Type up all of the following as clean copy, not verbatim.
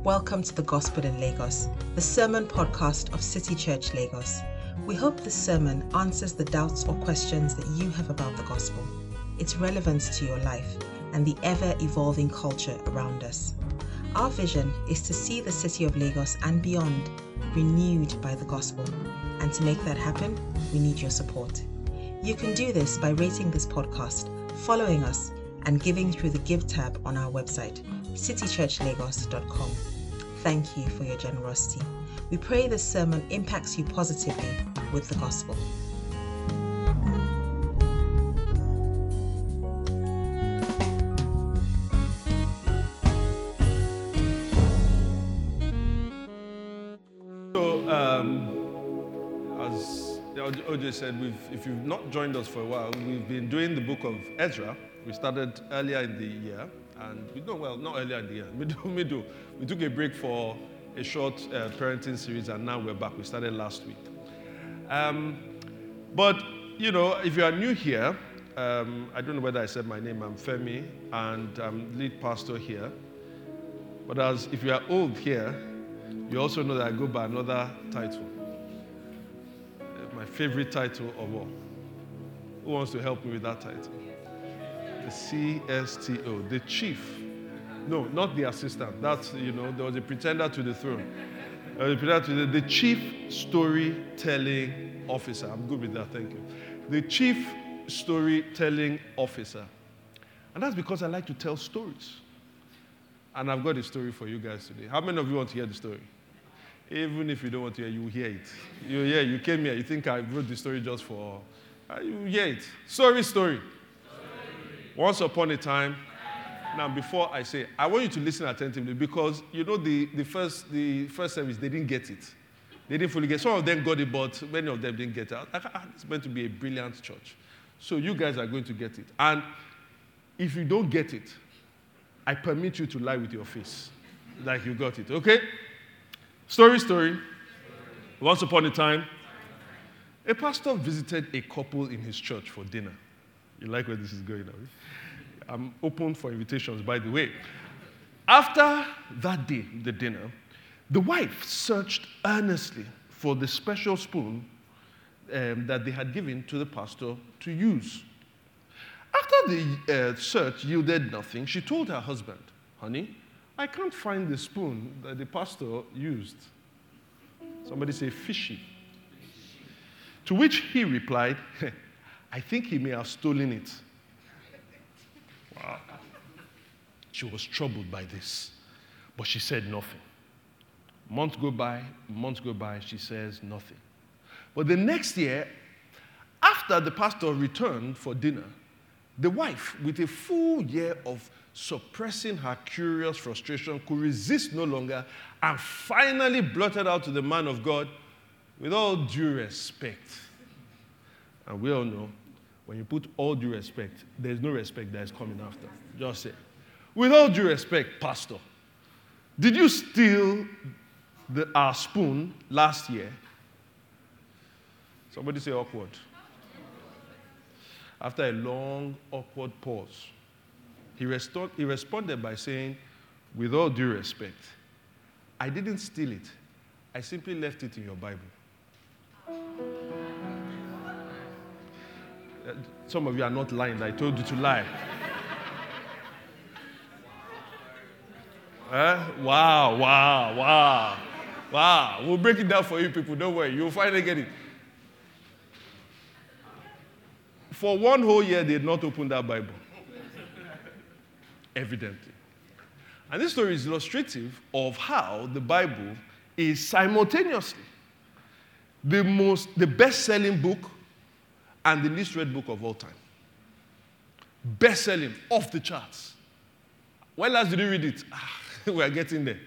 Welcome to the Gospel in Lagos, the sermon podcast of City Church Lagos. We hope this sermon answers the doubts or questions that you have about the gospel, its relevance to your life, and the ever-evolving culture around us. Our vision is to see the city of Lagos and beyond renewed by the gospel. And to make that happen, we need your support. You can do this by rating this podcast, following us, and giving through the Give tab on our website, citychurchlagos.com. Thank you for your generosity. We pray this sermon impacts you positively with the gospel. So, as OJ said, if you've not joined us for a while, we've been doing the book of Ezra. We started earlier in the year, and not earlier in the year, middle. We took a break for a short parenting series, and now we're back. We started last week. But, if you are new here, I don't know whether I said my name. I'm Femi, and I'm lead pastor here. But if you are old here, you also know that I go by another title. My favorite title of all. Who wants to help me with that title? The CSTO, the chief. No, not the assistant. That's, there was a pretender to the throne. The chief storytelling officer. I'm good with that, thank you. The chief storytelling officer. And that's because I like to tell stories. And I've got a story for you guys today. How many of you want to hear the story? Even if you don't want to hear, you will hear it. You came here, you think I wrote the story just for... you will hear it. Story. Once upon a time. Now, before I say, I want you to listen attentively because, the first service, they didn't get it. They didn't fully get it. Some of them got it, but many of them didn't get it. It's meant to be a brilliant church. So you guys are going to get it. And if you don't get it, I permit you to lie with your face like you got it, okay? Story. Once upon a time, a pastor visited a couple in his church for dinner. You like where this is going now? I'm open for invitations, by the way. After that day, the dinner, the wife searched earnestly for the special spoon that they had given to the pastor to use. After the search yielded nothing, she told her husband, "Honey, I can't find the spoon that the pastor used." Somebody say, "Fishy." To which he replied, "I think he may have stolen it." Wow. She was troubled by this, but she said nothing. Months go by, she says nothing. But the next year, after the pastor returned for dinner, the wife, with a full year of suppressing her curious frustration, could resist no longer and finally blurted out to the man of God, with all due respect. And we all know, when you put all due respect, there's no respect that is coming after. Just say, "With all due respect, pastor, did you steal our spoon last year?" Somebody say awkward. After a long, awkward pause, he responded by saying, "With all due respect, I didn't steal it. I simply left it in your Bible." Some of you are not lying. I told you to lie. Wow. We'll break it down for you people. Don't worry. You'll finally get it. For one whole year, they had not opened that Bible. Evidently. And this story is illustrative of how the Bible is simultaneously the best-selling book and the least read book of all time. Best-selling, off the charts. When last did you read it? We are getting there.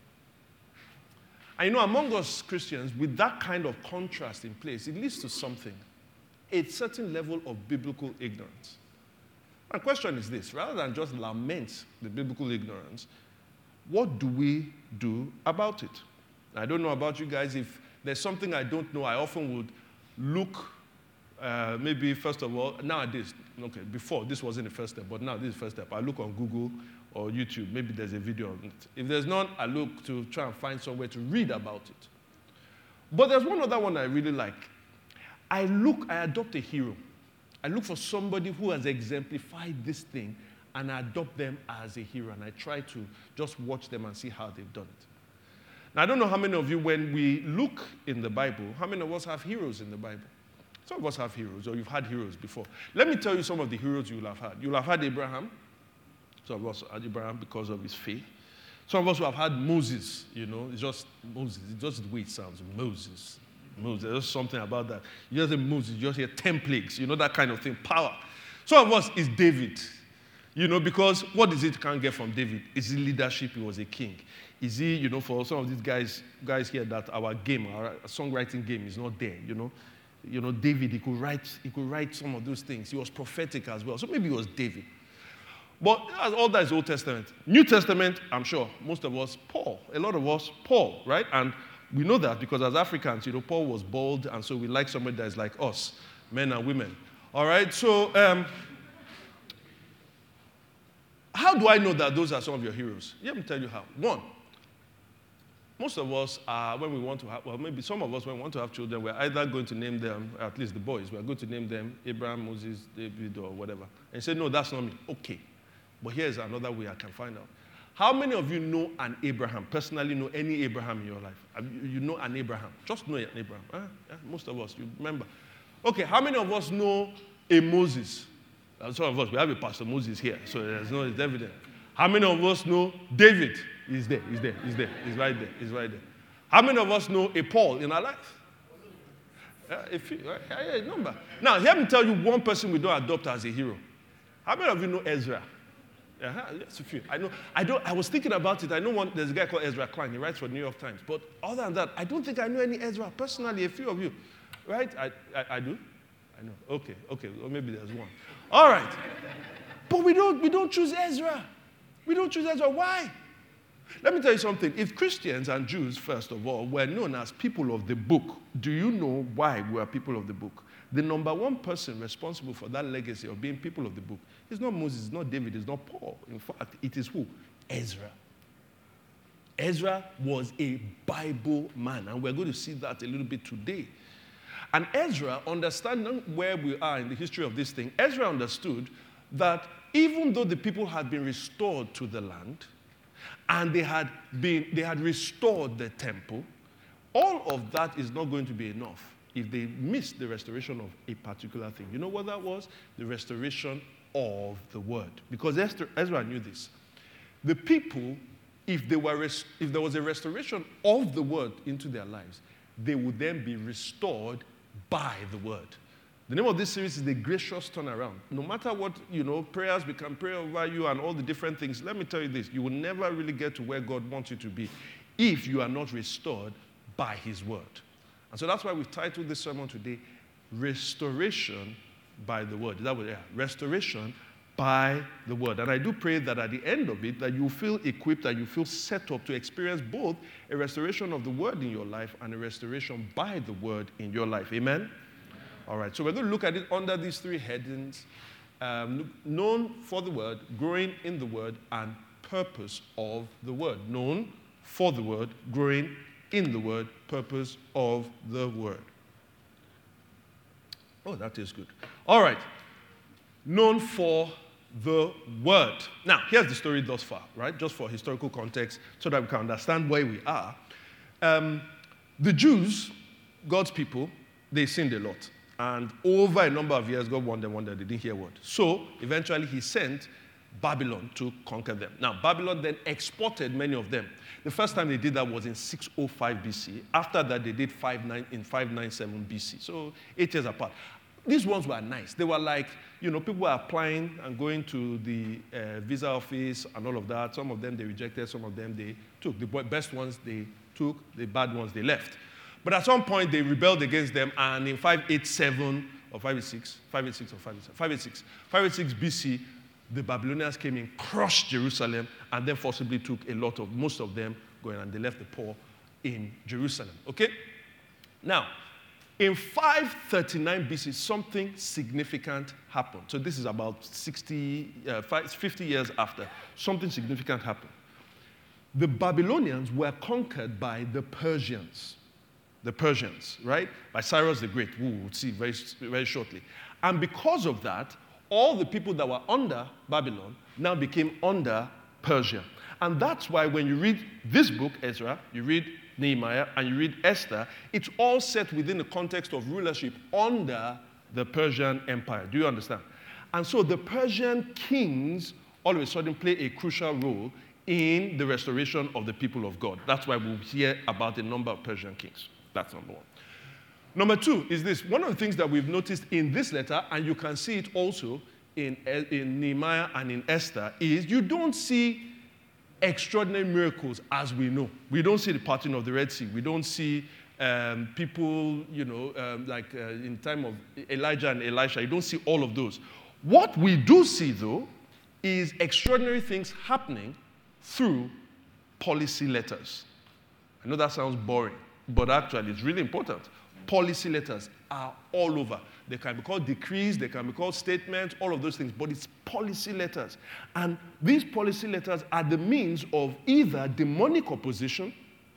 And among us Christians, with that kind of contrast in place, it leads to something. A certain level of biblical ignorance. My question is this: rather than just lament the biblical ignorance, what do we do about it? I don't know about you guys. If there's something I don't know, I often would look, maybe first of all, nowadays, Okay, before, this wasn't the first step, but now this is the first step. I look on Google or YouTube. Maybe there's a video on it. If there's none, I look to try and find somewhere to read about it. But there's one other one I really like. I adopt a hero. I look for somebody who has exemplified this thing, and I adopt them as a hero, and I try to just watch them and see how they've done it. Now, I don't know how many of you, when we look in the Bible, how many of us have heroes in the Bible? Some of us have heroes, or you've had heroes before. Let me tell you some of the heroes you will have had. You'll have had Abraham. Some of us had Abraham because of his faith. Some of us will have had Moses, it's just Moses. It's just the way it sounds, Moses. There's something about that. You just say Moses, you just hear 10 plagues, that kind of thing, power. Some of us is David, because what is it you can't get from David? Is he leadership? He was a king. Is he, for some of these guys here that our songwriting game is not there, David, he could write some of those things. He was prophetic as well. So maybe it was David. But all that is Old Testament. New Testament, I'm sure, most of us, Paul. A lot of us, Paul, right? And we know that because as Africans, Paul was bald, and so we like somebody that is like us, men and women. All right? So, how do I know that those are some of your heroes? Let me tell you how. One, most of us are, when we want to have, well, maybe some of us, when we want to have children, we're either going to name them, at least the boys, we're going to name them Abraham, Moses, David, or whatever. And you say, no, that's not me. Okay. But here's another way I can find out. How many of you know an Abraham, personally know any Abraham in your life? You know an Abraham. Just know an Abraham. Yeah, most of us, you remember. Okay, how many of us know a Moses? Some of us, we have a Pastor Moses here, so it's evident. How many of us know David? He's there. He's right there. How many of us know a Paul in our life? A number. Now, let me tell you one person we don't adopt as a hero. How many of you know Ezra? Yes, a few. I was thinking about it. There's a guy called Ezra Klein. He writes for New York Times. But other than that, I don't think I know any Ezra personally. A few of you, right? I do. I know. Okay. Or maybe there's one. All right. But we don't choose Ezra. We don't choose Ezra. Why? Let me tell you something. If Christians and Jews, first of all, were known as people of the book, do you know why we are people of the book? The number one person responsible for that legacy of being people of the book is not Moses, it's not David, it's not Paul. In fact, it is who? Ezra. Ezra was a Bible man, and we're going to see that a little bit today. And Ezra, understanding where we are in the history of this thing, Ezra understood that even though the people had been restored to the land, and they had restored the temple, all of that is not going to be enough if they miss the restoration of a particular thing. You know what that was? The restoration of the word. Because Ezra knew this. The people, if there was a restoration of the word into their lives, they would then be restored by the word. The name of this series is The Gracious Turnaround. No matter what, prayers, we can pray over you and all the different things. Let me tell you this. You will never really get to where God wants you to be if you are not restored by his word. And so that's why we've titled this sermon today, Restoration by the Word. Is that what? Yeah. Restoration by the Word. And I do pray that at the end of it, that you feel equipped and you feel set up to experience both a restoration of the Word in your life and a restoration by the Word in your life. Amen? All right, so we're going to look at it under these three headings, known for the Word, growing in the Word, and purpose of the Word. Known for the Word, growing in the Word, purpose of the Word. Oh, that is good. All right. Known for the Word. Now, here's the story thus far, right? Just for historical context, so that we can understand where we are. The Jews, God's people, they sinned a lot. And over a number of years, God warned them, they didn't hear word. So, eventually, he sent Babylon to conquer them. Now, Babylon then exported many of them. The first time they did that was in 605 BC. After that, they did in 597 BC. So 8 years apart. These ones were nice. They were like, people were applying and going to the visa office and all of that. Some of them they rejected, some of them they took. The best ones they took, the bad ones they left. But at some point, they rebelled against them, and in 586 BC, the Babylonians came in, crushed Jerusalem, and then forcibly took most of them going, and they left the poor in Jerusalem. Okay? Now, In 539 BC, something significant happened. So this is about 50 years after. Something significant happened. The Babylonians were conquered by the Persians. The Persians, right? By Cyrus the Great, who we'll see very, very shortly. And because of that, all the people that were under Babylon now became under Persia. And that's why when you read this book, Ezra, you read Nehemiah, and you read Esther, it's all set within the context of rulership under the Persian Empire. Do you understand? And so the Persian kings all of a sudden play a crucial role in the restoration of the people of God. That's why we'll hear about a number of Persian kings. That's number one. Number two is this. One of the things that we've noticed in this letter, and you can see it also in Nehemiah and in Esther, is you don't see extraordinary miracles as we know. We don't see the parting of the Red Sea. We don't see people, in time of Elijah and Elisha. You don't see all of those. What we do see, though, is extraordinary things happening through policy letters. I know that sounds boring, but actually it's really important. Policy letters are all over. They can be called decrees, they can be called statements, all of those things, but it's policy letters. And these policy letters are the means of either demonic opposition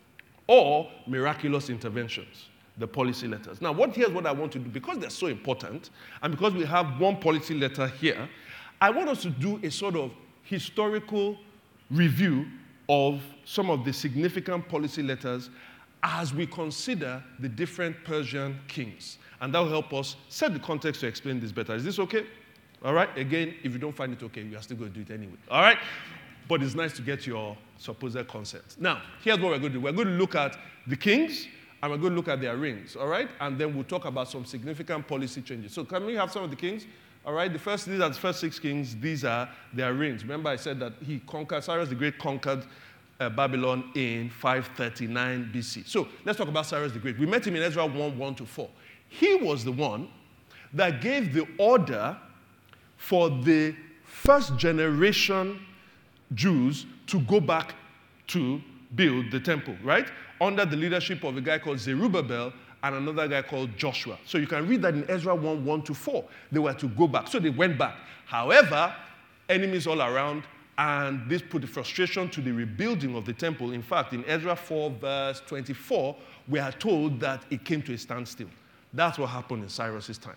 or miraculous interventions, the policy letters. Now, here's what I want to do. Because they're so important, and because we have one policy letter here, I want us to do a sort of historical review of some of the significant policy letters as we consider the different Persian kings. And that will help us set the context to explain this better. Is this okay? All right? Again, if you don't find it okay, we are still going to do it anyway. All right? But it's nice to get your supposed consent. Now, here's what we're going to do. We're going to look at the kings, and we're going to look at their reigns. All right? And then we'll talk about some significant policy changes. So can we have some of the kings? All right? These are the first 6 kings. These are their reigns. Remember I said that Cyrus the Great conquered Babylon in 539 BC. So let's talk about Cyrus the Great. We met him in Ezra 1:1-4. He was the one that gave the order for the first generation Jews to go back to build the temple, right? Under the leadership of a guy called Zerubbabel and another guy called Joshua. So you can read that in Ezra 1:1-4. They were to go back. So they went back. However, enemies all around, and this put the frustration to the rebuilding of the temple. In fact, in Ezra 4, verse 24, we are told that it came to a standstill. That's what happened in Cyrus's time.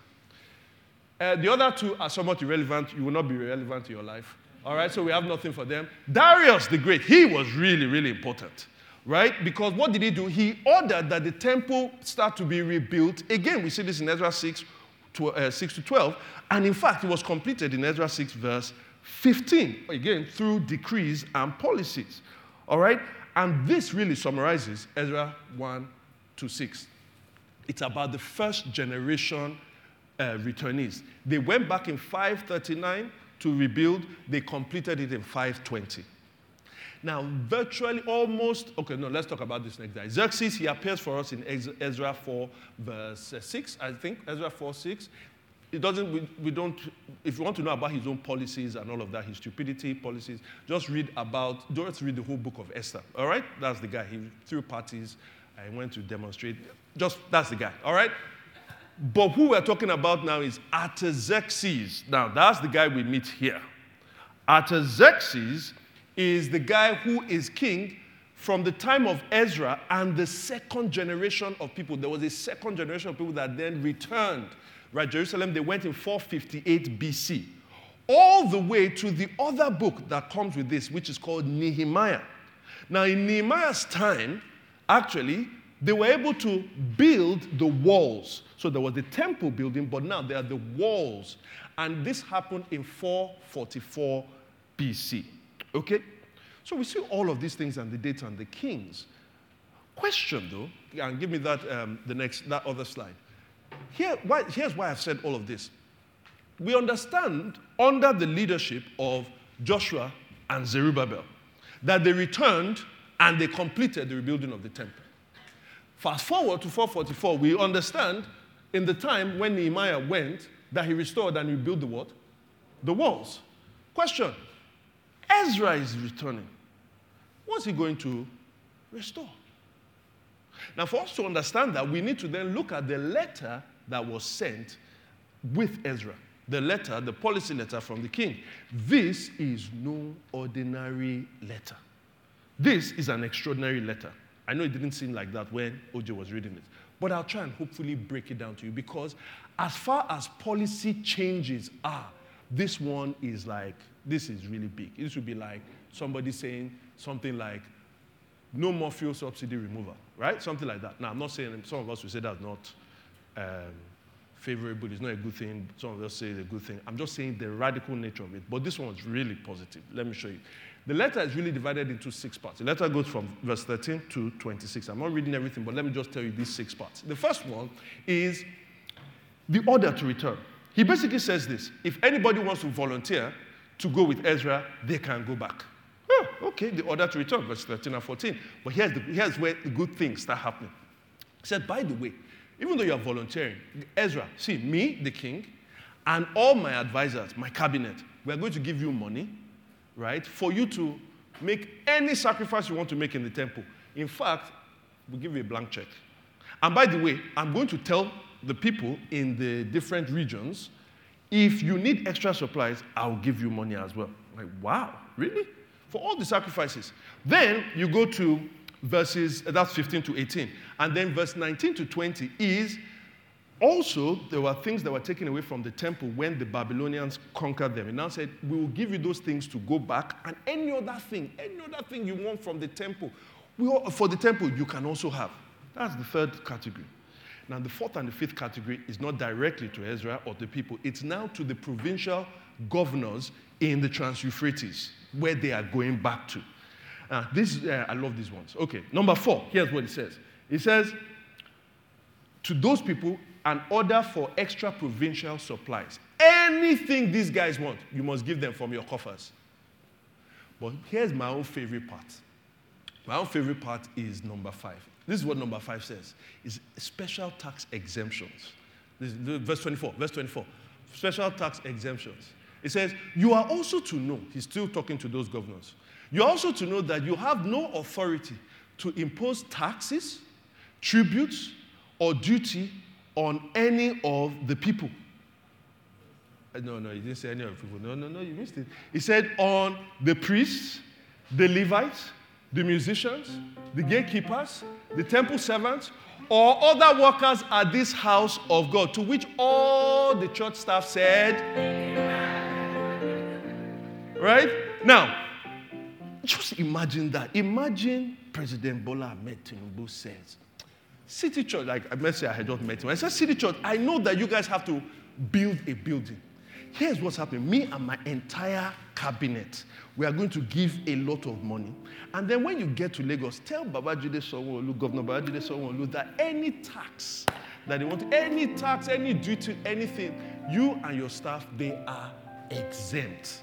The other two are somewhat irrelevant. You will not be relevant to your life. All right, so we have nothing for them. Darius the Great, he was really, really important, right? Because what did he do? He ordered that the temple start to be rebuilt. Again, we see this in Ezra 6-12. And in fact, it was completed in Ezra 6, verse 15, again, through decrees and policies. All right? And this really summarizes Ezra 1-6. It's about the first generation returnees. They went back in 539 to rebuild. They completed it in 520. Now, virtually almost, let's talk about this next guy. Xerxes, he appears for us in Ezra 4, verse 6, I think, Ezra 4:6. It doesn't, we don't, if you want to know about his own policies and all of that, his stupidity policies, don't read the whole book of Esther, all right? That's the guy. He threw parties and went to demonstrate. That's the guy, all right? But who we're talking about now is Artaxerxes. Now, that's the guy we meet here. Artaxerxes is the guy who is king from the time of Ezra and the second generation of people. There was a second generation of people that then returned. Right, Jerusalem, they went in 458 BC, all the way to the other book that comes with this, which is called Nehemiah. Now, in Nehemiah's time, actually, they were able to build the walls. So there was the temple building, but now there are the walls. And this happened in 444 BC. Okay? So we see all of these things and the dates and the kings. Question, though, and give me that, that other slide. Here's why I've said all of this. We understand under the leadership of Joshua and Zerubbabel that they returned and they completed the rebuilding of the temple. Fast forward to 444, we understand in the time when Nehemiah went that he restored and rebuilt the what? The walls. Question, Ezra is returning. What's he going to restore? Now, for us to understand that, we need to then look at the letter that was sent with Ezra. The letter, the policy letter from the king. This is no ordinary letter. This is an extraordinary letter. I know it didn't seem like that when OJ was reading it. But I'll try and hopefully break it down to you, because as far as policy changes are, this one is like, this is really big. This would be like somebody saying something like, no more fuel subsidy removal, right? Something like that. Now, I'm not saying, some of us will say that's not favorable, it's not a good thing. Some of us say it's a good thing. I'm just saying the radical nature of it. But this one is really positive. Let me show you. The letter is really divided into 6 parts. The letter goes from verse 13 to 26. I'm not reading everything, but let me just tell you these 6 parts. The first one is the order to return. He basically says this: if anybody wants to volunteer to go with Ezra, they can go back. Oh, okay, the order to return, verse 13 and 14. But here's where the good things start happening. He said, by the way, even though you are volunteering, Ezra, see, me, the king, and all my advisors, my cabinet, we are going to give you money, right, for you to make any sacrifice you want to make in the temple. In fact, we'll give you a blank check. And by the way, I'm going to tell the people in the different regions, if you need extra supplies, I'll give you money as well. Like, wow, really? For all the sacrifices. Then you go to verses, that's 15 to 18. And then verse 19 to 20 is, also, there were things that were taken away from the temple when the Babylonians conquered them. And now said, we will give you those things to go back, and any other thing you want from the temple, for the temple, you can also have. That's the third category. Now, the fourth and the fifth category is not directly to Ezra or the people. It's now to the provincial governors in the Trans-Euphrates, where they are going back to. I love these ones. Okay, number 4, here's what it says. It says, to those people, an order for extra provincial supplies. Anything these guys want, you must give them from your coffers. But here's my own favorite part. My own favorite part is number 5. This is what number 5 says. It's special tax exemptions. This is verse 24. Verse 24. Special tax exemptions. It says, you are also to know, he's still talking to those governors, you are also to know that you have no authority to impose taxes, tributes, or duty on any of the people. No, he didn't say any of the people. No, you missed it. He said on the priests, the Levites, the musicians, the gatekeepers, the temple servants, or other workers at this house of God, to which all the church staff said, right? Now, just imagine that. Imagine President Bola Ahmed Tinubu says, City Church, like let's say I had just met him. I said, City Church, I know that you guys have to build a building. Here's what's happening. Me and my entire cabinet, we are going to give a lot of money. And then when you get to Lagos, tell Babajide Sanwo-Olu, Governor Babajide Sanwo-Olu, that any tax that they want, any tax, any duty, anything, you and your staff, they are exempt.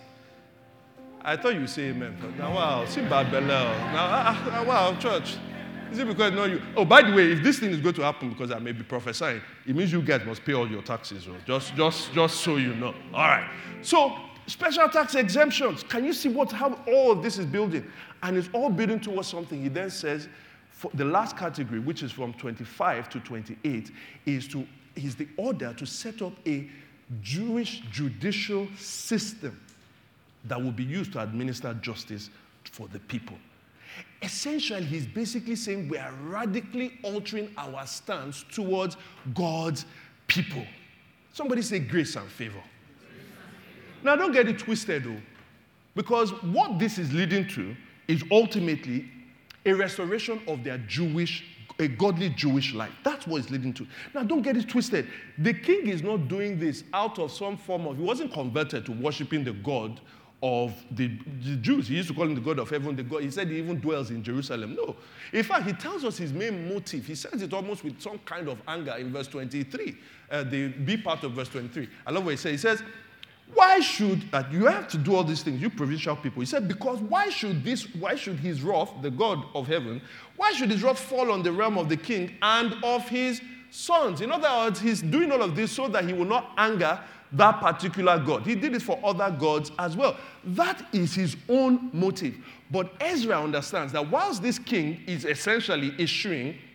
I thought you would say amen. Now, wow, see bad belly. Now, wow, church. Is it because no you? Oh, by the way, if this thing is going to happen because I may be prophesying, it means you guys must pay all your taxes. Just so you know. All right. So special tax exemptions. Can you see how all of this is building? And it's all building towards something. He then says, for the last category, which is from 25 to 28, is the order to set up a Jewish judicial system that will be used to administer justice for the people. Essentially, he's basically saying we are radically altering our stance towards God's people. Somebody say grace and favor. Now, don't get it twisted, though, because what this is leading to is ultimately a restoration of their a godly Jewish life. That's what it's leading to. Now, don't get it twisted. The king is not doing this out of some form of, he wasn't converted to worshiping the God of the Jews. He used to call him the God of heaven, the God. He said he even dwells in Jerusalem. No. In fact, he tells us his main motive. He says it almost with some kind of anger in verse 23, the B part of verse 23. I love what he says. He says, why should that you have to do all these things, you provincial people? He said, because why should his wrath, the God of heaven, why should his wrath fall on the realm of the king and of his sons? In other words, he's doing all of this so that he will not anger that particular God. He did it for other gods as well. That is his own motive. But Ezra understands that whilst this king is essentially issuing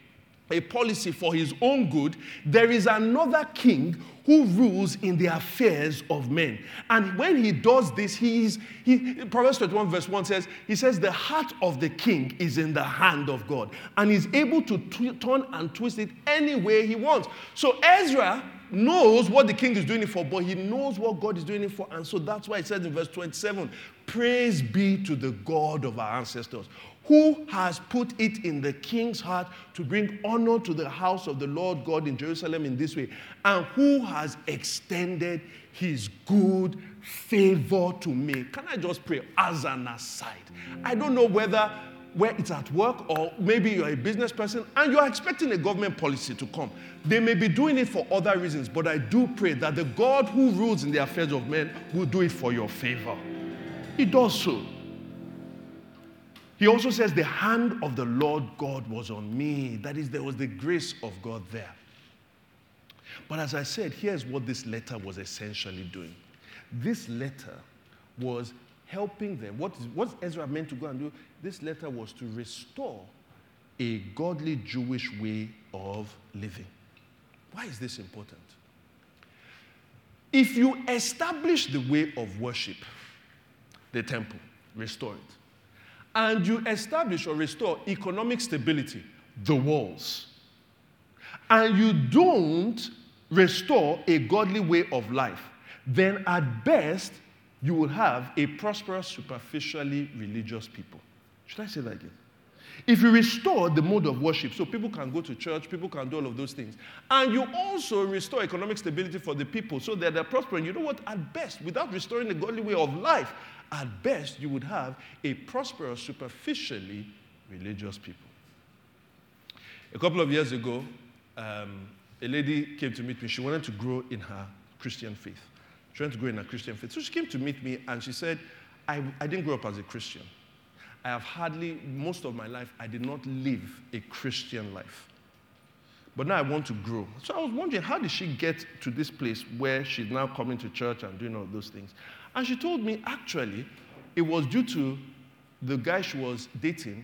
a policy for his own good, there is another king who rules in the affairs of men. And when he does this, Proverbs 21 verse 1 says, he says, the heart of the king is in the hand of God. And he's able to turn and twist it any way he wants. So Ezra knows what the king is doing it for, but he knows what God is doing it for. And so that's why it says in verse 27, praise be to the God of our ancestors, who has put it in the king's heart to bring honor to the house of the Lord God in Jerusalem in this way, and who has extended his good favor to me. Can I just pray as an aside? I don't know where it's at work, or maybe you're a business person and you're expecting a government policy to come. They may be doing it for other reasons, but I do pray that the God who rules in the affairs of men will do it for your favor. He does so. He also says, the hand of the Lord God was on me. That is, there was the grace of God there. But as I said, here's what this letter was essentially doing. This letter was helping them. What Ezra meant to go and do? This letter was to restore a godly Jewish way of living. Why is this important? If you establish the way of worship, the temple, restore it, and you establish or restore economic stability, the walls, and you don't restore a godly way of life, then at best, you will have a prosperous, superficially religious people. Should I say that again? If you restore the mode of worship so people can go to church, people can do all of those things, and you also restore economic stability for the people so that they're prospering, you know what? At best, without restoring the godly way of life, at best, you would have a prosperous, superficially religious people. A couple of years ago, a lady came to meet me. She wanted to grow in her Christian faith. She wanted to grow in her Christian faith. So she came to meet me and she said, I didn't grow up as a Christian. I have most of my life, I did not live a Christian life. But now I want to grow. So I was wondering, how did she get to this place where she's now coming to church and doing all those things? And she told me, actually, it was due to the guy she was dating.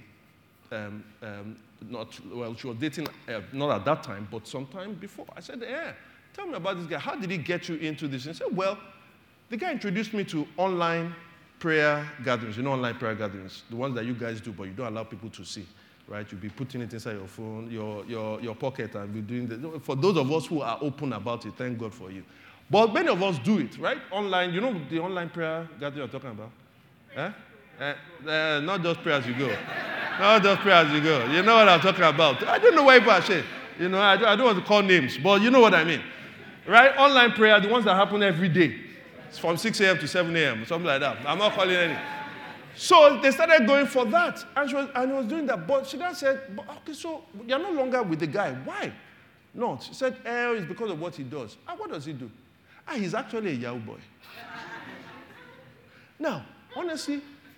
She was dating not at that time, but sometime before. I said, tell me about this guy. How did he get you into this? And she said, well, the guy introduced me to online prayer gatherings. You know online prayer gatherings, the ones that you guys do, but you don't allow people to see, right? You'll be putting it inside your phone, your pocket, and be doing that. For those of us who are open about it, thank God for you. But many of us do it, right? Online, you know the online prayer gathering you're talking about? Not just pray as you go. Not just pray as you go. You know what I'm talking about. I don't know why people are saying. You know, I don't want to call names, but you know what I mean. Right? Online prayer, the ones that happen every day. It's from 6 a.m. to 7 a.m., something like that. I'm not calling any. So they started going for that. And he was doing that. But she then said, okay, so you're no longer with the guy. Why not? She said, it's because of what he does. What does he do? He's actually a Yahoo boy. Now, honestly,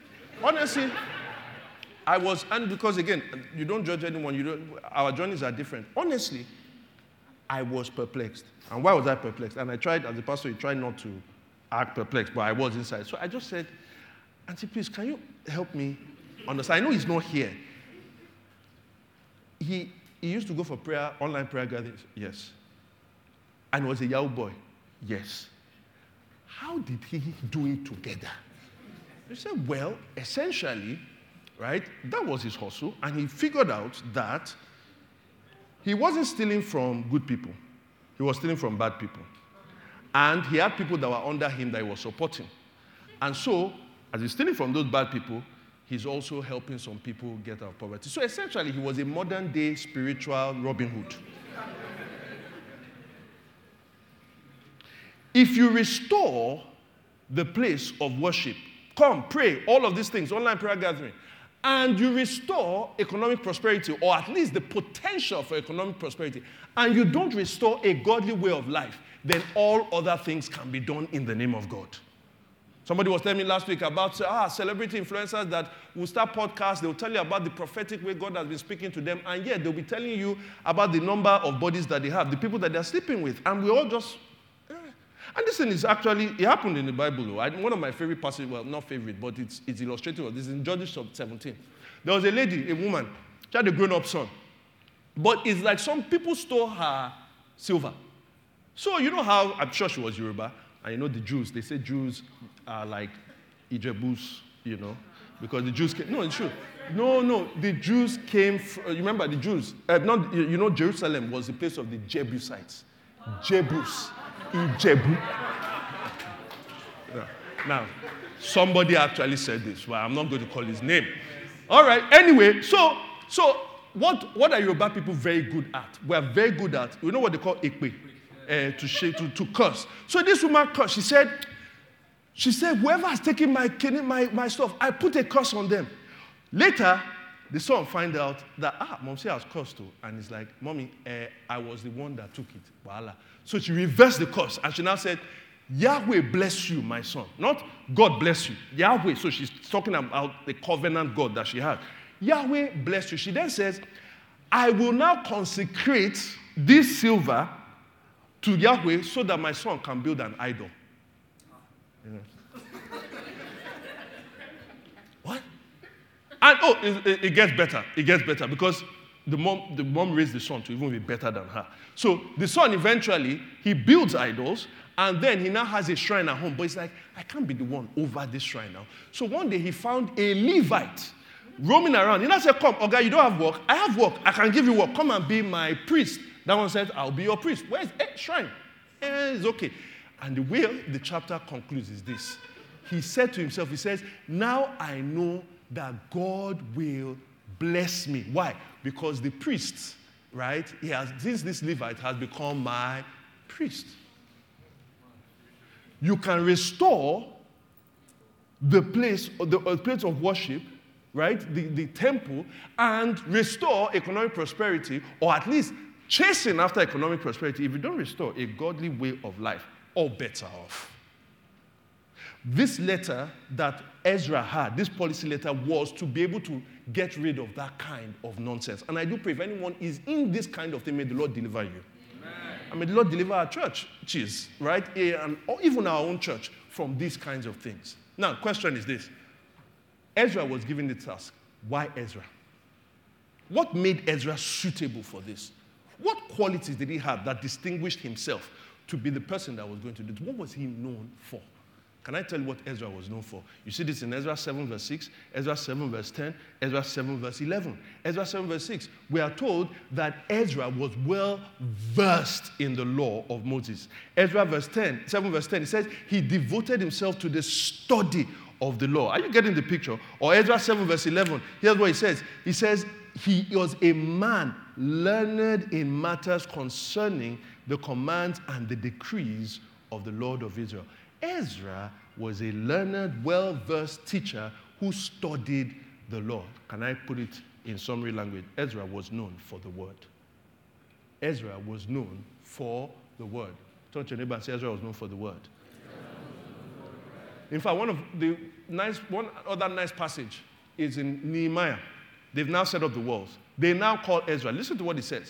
and because again, you don't judge anyone, our journeys are different. Honestly, I was perplexed. And why was I perplexed? And I tried, as a pastor, you try not to act perplexed, but I was inside. So I just said, Auntie, please, can you help me understand? I know he's not here. He used to go for prayer, online prayer gatherings. Yes. And was a Yahoo boy. Yes. How did he do it together? He said, well, essentially, right, that was his hustle, and he figured out that he wasn't stealing from good people. He was stealing from bad people. And he had people that were under him that he was supporting. And so, as he's stealing from those bad people, he's also helping some people get out of poverty. So essentially, he was a modern-day spiritual Robin Hood. If you restore the place of worship, come, pray, all of these things, online prayer gathering, and you restore economic prosperity, or at least the potential for economic prosperity, and you don't restore a godly way of life, then all other things can be done in the name of God. Somebody was telling me last week about celebrity influencers that will start podcasts. They will tell you about the prophetic way God has been speaking to them, and yet they'll be telling you about the number of bodies that they have, the people that they're sleeping with, and we all just... And this thing is actually, it happened in the Bible. One of my favorite passages, well, not favorite, but it's illustrative of this, in Judges 17. There was a lady, a woman, she had a grown-up son. But it's like some people stole her silver. So you know how, I'm sure she was Yoruba, and you know the Jews, they say Jews are like Ijebus, you know, because the Jews came, no, it's true. No, the Jews came, you remember the Jews, Jerusalem was the place of the Jebusites. Jebus, Ijebu. Now, somebody actually said this, well, I'm not going to call his name. All right, anyway, so what are Yoruba people very good at? We are very good at, you know what they call ekpe, to curse. So this woman cursed. She said, whoever has taken my stuff, I put a curse on them. Later, the son find out that, Momsi has cursed too. And he's like, Mommy, I was the one that took it. Voila. So she reversed the curse. And she now said, Yahweh bless you, my son. Not God bless you. Yahweh. So she's talking about the covenant God that she had. Yahweh bless you. She then says, I will now consecrate this silver to Yahweh so that my son can build an idol. What? And it gets better. It gets better because the mom raised the son to even be better than her. So the son eventually, he builds idols, and then he now has a shrine at home. But he's like, I can't be the one over this shrine now. So one day he found a Levite roaming around. He now said, come, okay, you don't have work. I have work. I can give you work. Come and be my priest. That one said, I'll be your priest. Where's shrine? It's okay. And the way the chapter concludes is this. He said to himself, he says, now I know that God will bless me. Why? Because the priest, right, since this Levite has become my priest. You can restore the place of worship, right, the temple, and restore economic prosperity, or at least chasing after economic prosperity. If you don't restore a godly way of life, all bets are off. This letter that Ezra had, this policy letter, was to be able to get rid of that kind of nonsense. And I do pray if anyone is in this kind of thing, may the Lord deliver you. Amen. And may the Lord deliver our churches, right? Or even our own church from these kinds of things. Now, the question is this. Ezra was given the task. Why Ezra? What made Ezra suitable for this? What qualities did he have that distinguished himself to be the person that was going to do it? What was he known for? Can I tell you what Ezra was known for? You see this in Ezra 7 verse 6, Ezra 7 verse 10, Ezra 7 verse 11. Ezra 7 verse 6, we are told that Ezra was well versed in the law of Moses. Ezra 7 verse 10, it says he devoted himself to the study of the law. Are you getting the picture? Or Ezra 7 verse 11, here's what he says. He says he was a man learned in matters concerning the commands and the decrees of the Lord of Israel. Ezra was a learned, well-versed teacher who studied the law. Can I put it in summary language? Ezra was known for the word. Ezra was known for the word. Turn to your neighbor and say, Ezra was known for the word. In fact, one other nice passage is in Nehemiah. They've now set up the walls. They now call Ezra. Listen to what he says.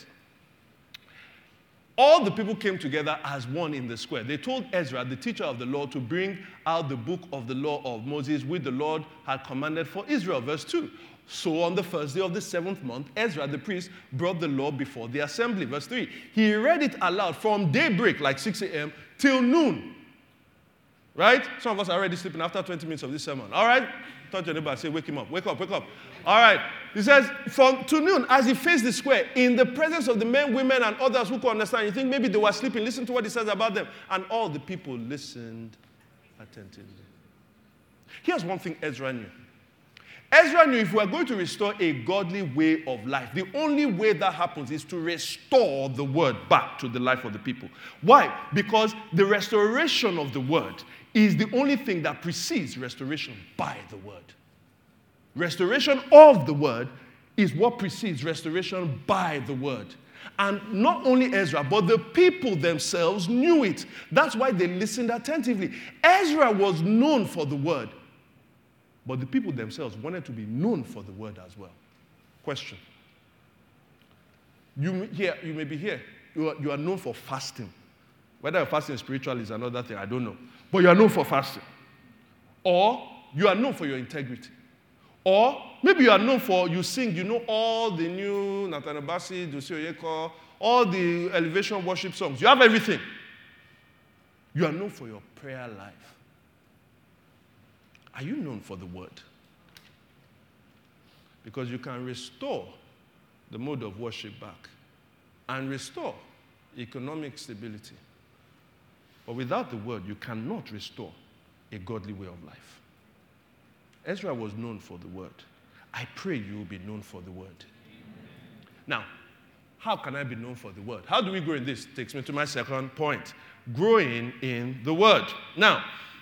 All the people came together as one in the square. They told Ezra, the teacher of the law, to bring out the book of the law of Moses, which the Lord had commanded for Israel. Verse 2. So on the first day of the 7th month, Ezra the priest brought the law before the assembly. Verse 3. He read it aloud from daybreak, like 6 a.m., till noon. Right? Some of us are already sleeping after 20 minutes of this sermon. All right? Touch your neighbor and say, wake him up, wake up, wake up. All right. He says, from to noon, as he faced the square, in the presence of the men, women, and others who could understand, you think maybe they were sleeping. Listen to what he says about them. And all the people listened attentively. Here's one thing Ezra knew. Ezra knew if we are going to restore a godly way of life, the only way that happens is to restore the word back to the life of the people. Why? Because the restoration of the word is the only thing that precedes restoration by the word. Restoration of the word is what precedes restoration by the word. And not only Ezra, but the people themselves knew it. That's why they listened attentively. Ezra was known for the word, but the people themselves wanted to be known for the word as well. Question. You may be here. You are known for fasting. Whether your fasting is spiritual is another thing, I don't know. But you are known for fasting. Or you are known for your integrity. Or maybe you are known for, you sing, you know all the new Nathaniel Bassey, Dusi Oyeko, all the elevation worship songs. You have everything. You are known for your prayer life. Are you known for the word? Because you can restore the mode of worship back and restore economic stability. But without the word, you cannot restore a godly way of life. Ezra was known for the word. I pray you will be known for the word. Now, how can I be known for the word? How do we grow in this? Takes me to my second point. Growing in the word. Now,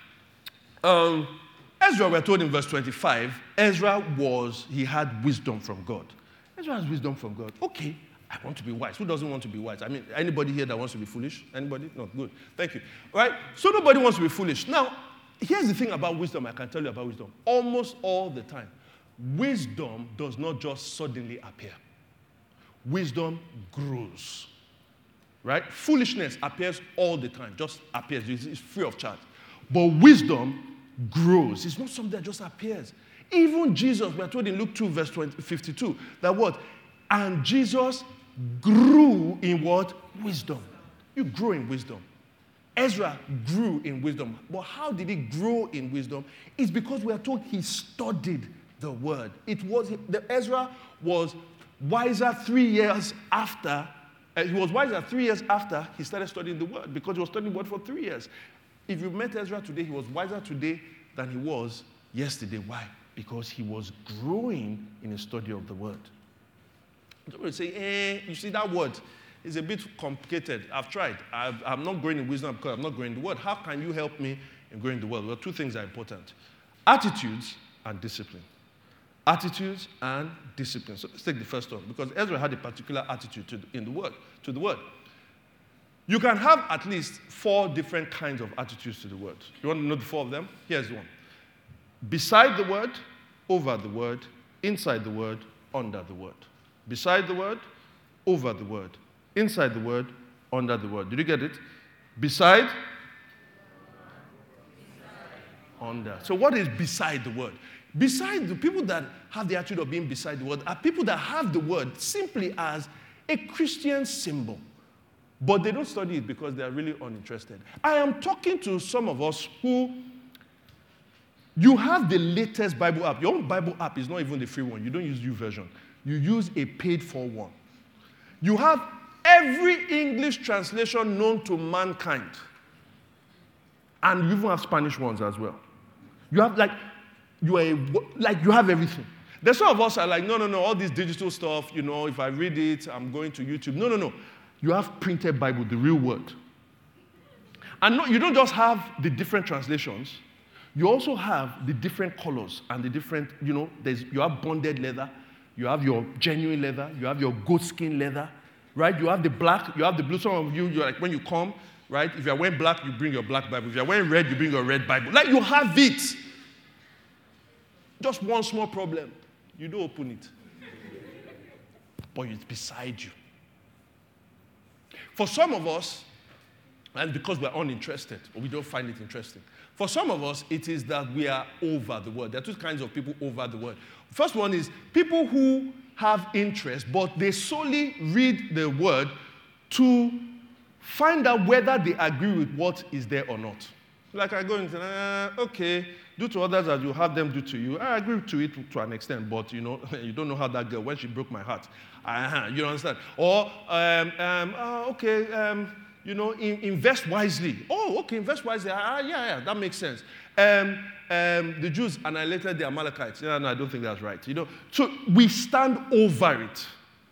Ezra, we're told in verse 25, he had wisdom from God. Ezra has wisdom from God. Okay, I want to be wise. Who doesn't want to be wise? I mean, anybody here that wants to be foolish? Anybody? No, good. Thank you. All right? So nobody wants to be foolish. Now, here's the thing about wisdom. I can tell you about wisdom. Almost all the time, wisdom does not just suddenly appear. Wisdom grows. Right? Foolishness appears all the time. Just appears. It's free of charge. But wisdom grows. It's not something that just appears. Even Jesus, we are told in Luke 2, verse 52, that what? And Jesus grew in what? Wisdom. You grow in wisdom. Ezra grew in wisdom. But how did he grow in wisdom? It's because we are told he studied the word. Ezra was wiser 3 years after. He was wiser 3 years after he started studying the word, because he was studying the word for 3 years. If you met Ezra today, he was wiser today than he was yesterday. Why? Because he was growing in the study of the word. Don't say, you see that word is a bit complicated. I've tried. I'm not growing in wisdom because I'm not growing in the word. How can you help me in growing in the word? Well, two things are important. Attitudes and discipline. Attitudes and discipline. So let's take the first one, because Ezra had a particular attitude to the word. You can have at least 4 different kinds of attitudes to the word. You want to know the 4 of them? Here's one. Beside the word, over the word, inside the word, under the word. Beside the word, over the word, inside the word, under the word. Did you get it? Beside, under. So what is beside the word? Beside, the people that have the attitude of being beside the word are people that have the word simply as a Christian symbol. But they don't study it because they are really uninterested. I am talking to some of us who, you have the latest Bible app. Your own Bible app is not even the free one. You don't use YouVersion. You use a paid-for one. You have every English translation known to mankind. And you even have Spanish ones as well. You have you have everything. There's some of us are like, no, all this digital stuff, if I read it, I'm going to YouTube. No. You have printed Bible, the real word. And no, you don't just have the different translations. You also have the different colors and the different, you have bonded leather, you have your genuine leather, you have your goat skin leather, right? You have the black, you have the blue. Some of you're like, when you come, right? If you're wearing black, you bring your black Bible. If you're wearing red, you bring your red Bible. Like, you have it. Just one small problem. You don't open it. But it's beside you. For some of us, and because we're uninterested, or we don't find it interesting, for some of us, it is that we are over the word. There are 2 kinds of people over the word. First one is people who have interest, but they solely read the word to find out whether they agree with what is there or not. Like I go into, okay, do to others as you have them do to you. I agree to it to an extent, but you don't know how that girl, when she broke my heart. You understand? Or, invest wisely. Oh, okay, invest wisely. Yeah, that makes sense. The Jews annihilated the Amalekites. No, I don't think that's right. So we stand over it.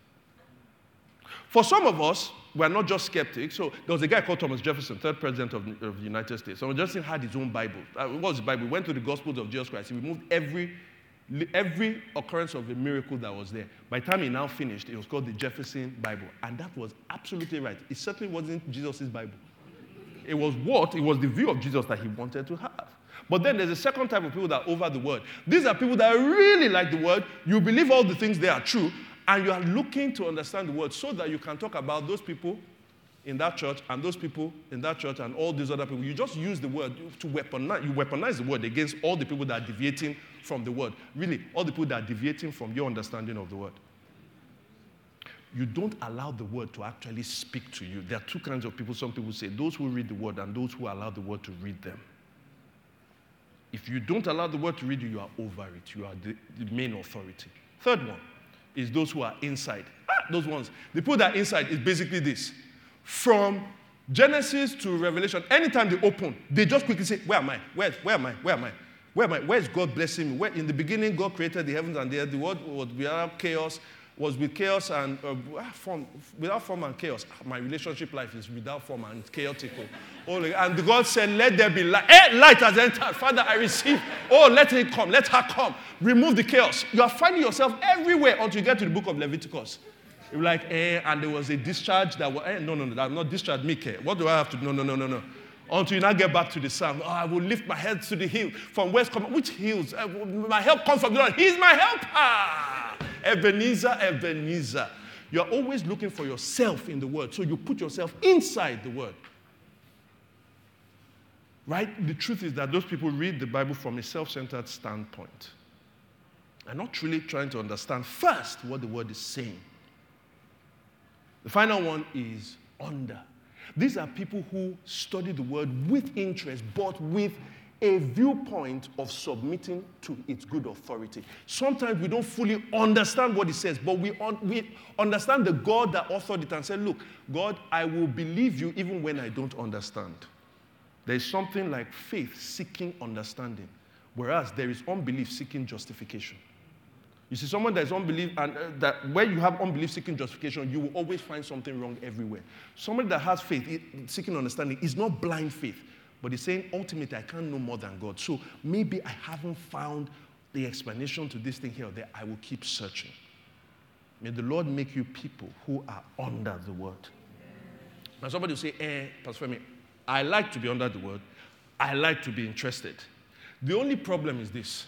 For some of us, we're not just skeptics. So there was a guy called Thomas Jefferson, 3rd president of the United States. Thomas Jefferson had his own Bible. What was the Bible? He went to the Gospels of Jesus Christ. He removed every occurrence of a miracle that was there. By the time he now finished, it was called the Jefferson Bible. And that was absolutely right. It certainly wasn't Jesus' Bible. It was the view of Jesus that he wanted to have. But then there's a second type of people that are over the word. These are people that really like the word. You believe all the things they are true, and you are looking to understand the word so that you can talk about those people in that church and those people in that church and all these other people, you just use the word to weaponize. You weaponize the word against all the people that are deviating from the word. Really, all the people that are deviating from your understanding of the word. You don't allow the word to actually speak to you. There are two kinds of people. Some people say those who read the word and those who allow the word to read them. If you don't allow the word to read you, you are over it. You are the main authority. Third one is those who are inside. Those ones. The people that are inside is basically this. From Genesis to Revelation, anytime they open, they just quickly say, where am I? Where am I? Where am I? Where am I? Where is God blessing me? Where, in the beginning, God created the heavens and the earth. The world was without chaos, was with chaos and without form and chaos. My relationship life is without form and chaotic. And God said, let there be light. Light has entered. Father, I receive. Oh, let it come. Let her come. Remove the chaos. You are finding yourself everywhere until you get to the book of Leviticus. You're like, and there was a discharge that was, no, that not discharge me, care. What do I have to do? No. Until you now get back to the psalm. Oh, I will lift my head to the hill. From where's come? Which hills? My help comes from the Lord. He's my helper. Ebenezer. You're always looking for yourself in the word. So you put yourself inside the word. Right? The truth is that those people read the Bible from a self-centered standpoint. And not really trying to understand first what the word is saying. The final one is under. These are people who study the word with interest, but with a viewpoint of submitting to its good authority. Sometimes we don't fully understand what it says, but we understand the God that authored it and said, look, God, I will believe you even when I don't understand. There is something like faith seeking understanding, whereas there is unbelief seeking justification. You see, someone that is unbelief, and that where you have unbelief seeking justification, you will always find something wrong everywhere. Somebody that has faith seeking understanding is not blind faith, but he's saying, ultimately, I can't know more than God. So maybe I haven't found the explanation to this thing here or there. I will keep searching. May the Lord make you people who are under the word. Now somebody will say, Pastor Femi, I like to be under the word. I like to be interested. The only problem is this.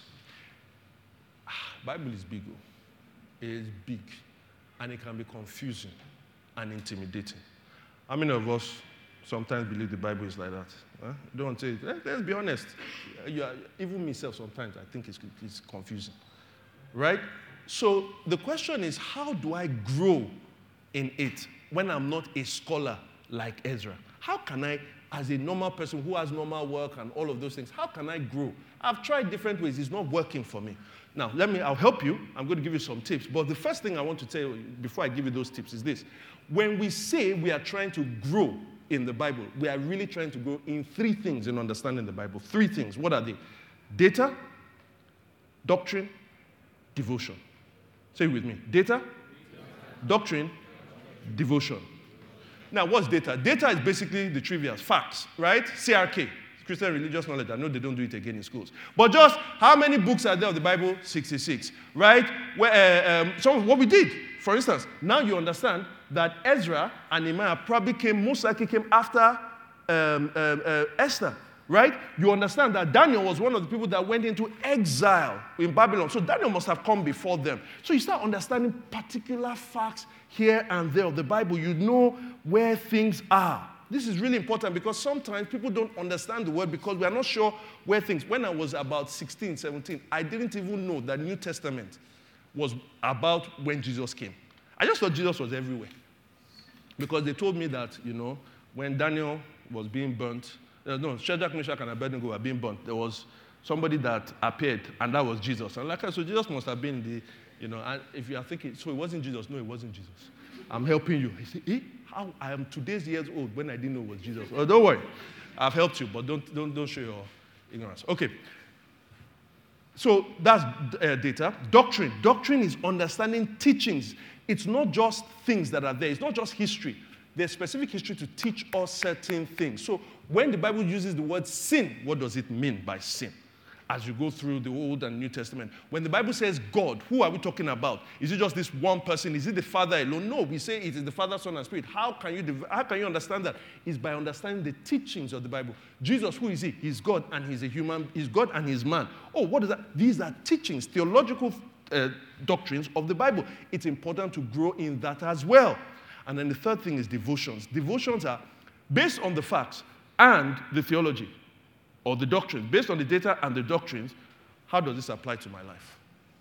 Bible is big. It is big. And it can be confusing and intimidating. How many of us sometimes believe the Bible is like that? Huh? Don't want to say it. Let's be honest. Even myself sometimes, I think it's confusing. Right? So the question is, how do I grow in it when I'm not a scholar like Ezra? How can I, as a normal person who has normal work and all of those things, how can I grow? I've tried different ways. It's not working for me. Now, I'll help you. I'm going to give you some tips. But the first thing I want to tell you before I give you those tips is this. When we say we are trying to grow in the Bible, we are really trying to grow in three things in understanding the Bible. Three things. What are they? Data, doctrine, devotion. Say it with me. Data, doctrine, devotion. Now, what's data? Data is basically the trivial facts, right? CRK. Christian religious knowledge. I know they don't do it again in schools. But just how many books are there of the Bible? 66, right? So what we did, for instance, now you understand that Ezra and Nehemiah probably most likely came after Esther, right? You understand that Daniel was one of the people that went into exile in Babylon. So Daniel must have come before them. So you start understanding particular facts here and there of the Bible. You know where things are. This is really important because sometimes people don't understand the word because we are not sure where things. When I was about 16, 17, I didn't even know that New Testament was about when Jesus came. I just thought Jesus was everywhere. Because they told me that, when Daniel was being burnt, Shadrach, Meshach, and Abednego were being burnt, there was somebody that appeared, and that was Jesus. And so Jesus must have been and if you are thinking, so it wasn't Jesus. No, it wasn't Jesus. I'm helping you. He said, how I am today's years old when I didn't know it was Jesus. Oh, don't worry. I've helped you, but don't show your ignorance. Okay. So that's data. Doctrine. Doctrine is understanding teachings. It's not just things that are there. It's not just history. There's specific history to teach us certain things. So when the Bible uses the word sin, what does it mean by sin? As you go through the Old and New Testament. When the Bible says God, who are we talking about? Is it just this one person? Is it the Father alone? No, we say it is the Father, Son, and Spirit. How can you understand that? It's by understanding the teachings of the Bible. Jesus, who is he? He's God and he's a human. He's God and he's man. Oh, what is that? These are teachings, theological doctrines of the Bible. It's important to grow in that as well. And then the third thing is devotions. Devotions are based on the facts and the theology or the doctrines. Based on the data and the doctrines, how does this apply to my life?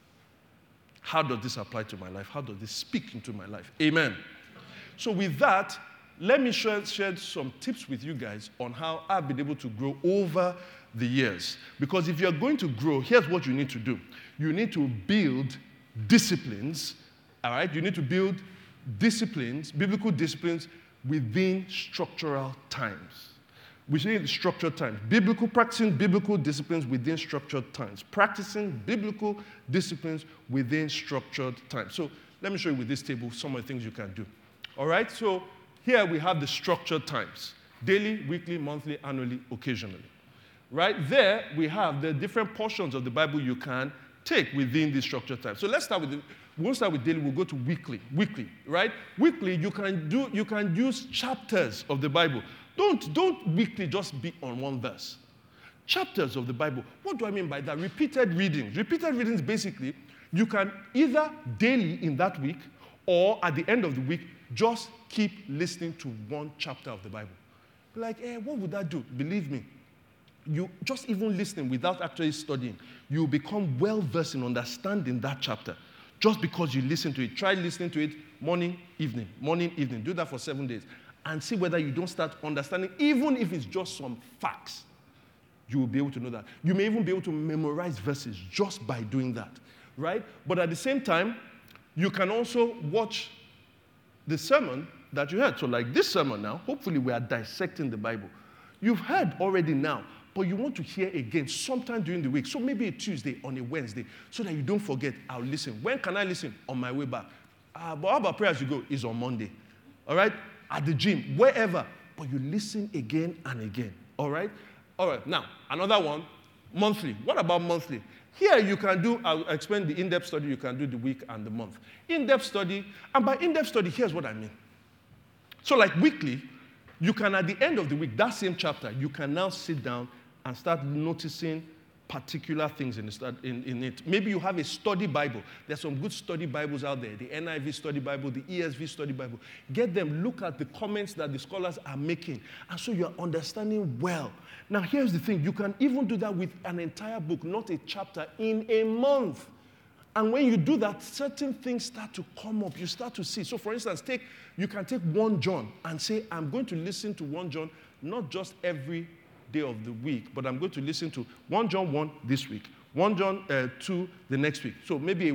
How does this apply to my life? How does this speak into my life? Amen. So with that, let me share some tips with you guys on how I've been able to grow over the years. Because if you're going to grow, here's what you need to do. You need to build disciplines, all right? You need to build disciplines, biblical disciplines, within structural times. We say structured times. Practicing biblical disciplines within structured times. Practicing biblical disciplines within structured times. So let me show you with this table some of the things you can do. All right? So here we have the structured times. Daily, weekly, monthly, annually, occasionally. Right there, we have the different portions of the Bible you can take within this structured time. So let's start with we won't start with daily, we'll go to weekly. Weekly, right? Weekly, you can use chapters of the Bible. Don't weekly just be on one verse. Chapters of the Bible. What do I mean by that? Repeated readings. Repeated readings, basically, you can either daily in that week or at the end of the week, just keep listening to one chapter of the Bible. Like, what would that do? Believe me, you just even listening without actually studying, you become well-versed in understanding that chapter just because you listen to it. Try listening to it morning, evening, morning, evening. Do that for 7 days and see whether you don't start understanding, even if it's just some facts. You will be able to know that. You may even be able to memorize verses just by doing that, right? But at the same time, you can also watch the sermon that you heard. So like this sermon now, hopefully we are dissecting the Bible. You've heard already now, but you want to hear again sometime during the week. So maybe a Tuesday, on a Wednesday, so that you don't forget, I'll listen. When can I listen? On my way back. But how about prayer as you go? Is on Monday. All right? At the gym, wherever. But you listen again and again. All right? All right. Now, another one, monthly. What about monthly? Here you can do, I'll explain the in-depth study, you can do the week and the month. In-depth study, and by in-depth study, here's what I mean. So like weekly, you can at the end of the week, that same chapter, you can now sit down and start noticing particular things in it. Maybe you have a study Bible. There's some good study Bibles out there. The NIV study Bible, the ESV study Bible. Get them, look at the comments that the scholars are making. And so you're understanding well. Now here's the thing. You can even do that with an entire book, not a chapter, in a month. And when you do that, certain things start to come up. You start to see. So for instance, you can take 1 John and say, I'm going to listen to 1 John, not just every day of the week, but I'm going to listen to 1 John 1 this week, 1 John 2 the next week. So maybe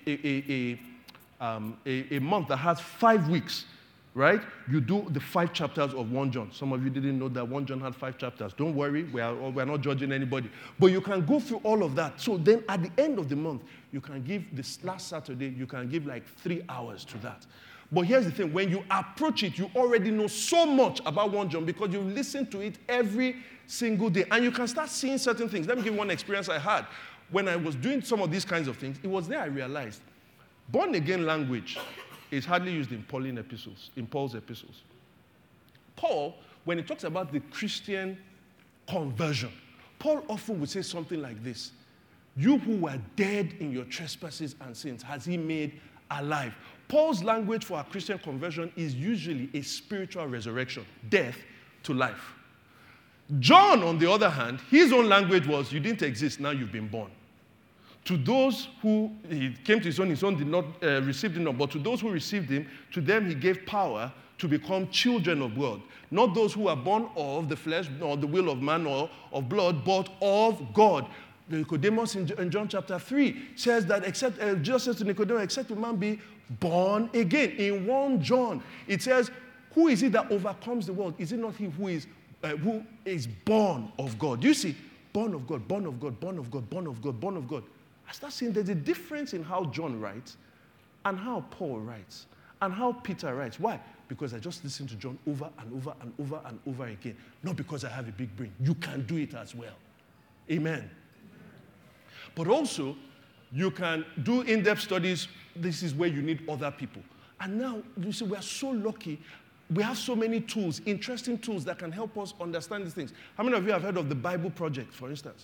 a month that has 5 weeks, right? You do the 5 chapters of 1 John. Some of you didn't know that 1 John had 5 chapters. Don't worry, we're not judging anybody. But you can go through all of that. So then at the end of the month, you can give this last Saturday, you can give like 3 hours to that. But here's the thing, when you approach it, you already know so much about 1 John because you listen to it every single day. And you can start seeing certain things. Let me give you one experience I had. When I was doing some of these kinds of things, it was there I realized born-again language is hardly used in Paul's epistles. Paul, when he talks about the Christian conversion, Paul often would say something like this: you who were dead in your trespasses and sins has he made alive. Paul's language for a Christian conversion is usually a spiritual resurrection, death to life. John, on the other hand, his own language was, you didn't exist, now you've been born. To those who, he came to his own did not receive him, but to those who received him, to them he gave power to become children of God. Not those who are born of the flesh, nor the will of man, or of blood, but of God. Nicodemus in John chapter 3 says that Jesus says to Nicodemus, except a man be born again. In 1 John, it says, who is it that overcomes the world? Is it not he who is born of God? Do you see? Born of God, born of God, born of God, born of God, born of God. I start seeing there's a difference in how John writes and how Paul writes and how Peter writes. Why? Because I just listen to John over and over and over and over again. Not because I have a big brain. You can do it as well. Amen. But also, you can do in-depth studies. This is where you need other people. And now, you see, we are so lucky. We have so many tools, interesting tools that can help us understand these things. How many of you have heard of the Bible Project, for instance?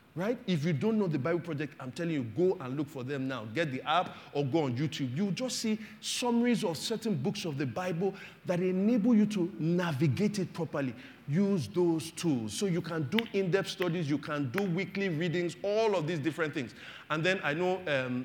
right? If you don't know the Bible Project, I'm telling you, go and look for them now. Get the app or go on YouTube. You'll just see summaries of certain books of the Bible that enable you to navigate it properly. Use those tools. So you can do in-depth studies, you can do weekly readings, all of these different things. And then I know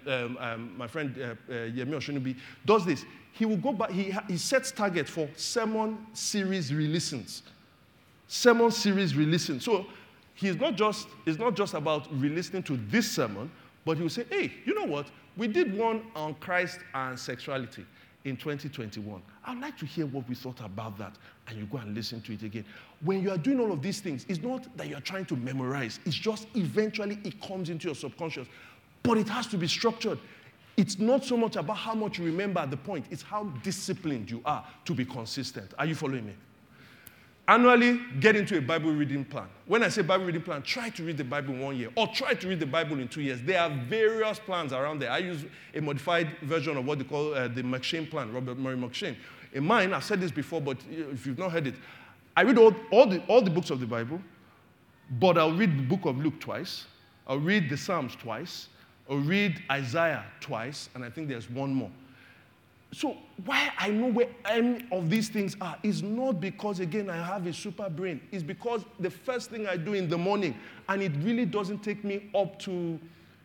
my friend Yemi Oshunubi does this. He will go back, he sets targets for sermon series releases. Sermon series releasing. So it's not just about re-listening to this sermon, but he'll say, hey, you know what? We did one on Christ and sexuality in 2021. I'd like to hear what we thought about that. And you go and listen to it again. When you are doing all of these things, it's not that you're trying to memorize. It's just eventually it comes into your subconscious. But it has to be structured. It's not so much about how much you remember at the point. It's how disciplined you are to be consistent. Are you following me? Annually, get into a Bible reading plan. When I say Bible reading plan, try to read the Bible in 1 year or try to read the Bible in 2 years. There are various plans around there. I use a modified version of what they call the McShane plan, Robert Murray McShane. In mine, I've said this before, but if you've not heard it, I read all the books of the Bible, but I'll read the book of Luke twice. I'll read the Psalms twice. I'll read Isaiah twice, and I think there's one more. So why I know where any of these things are is not because, again, I have a super brain. It's because the first thing I do in the morning, and it really doesn't take me up to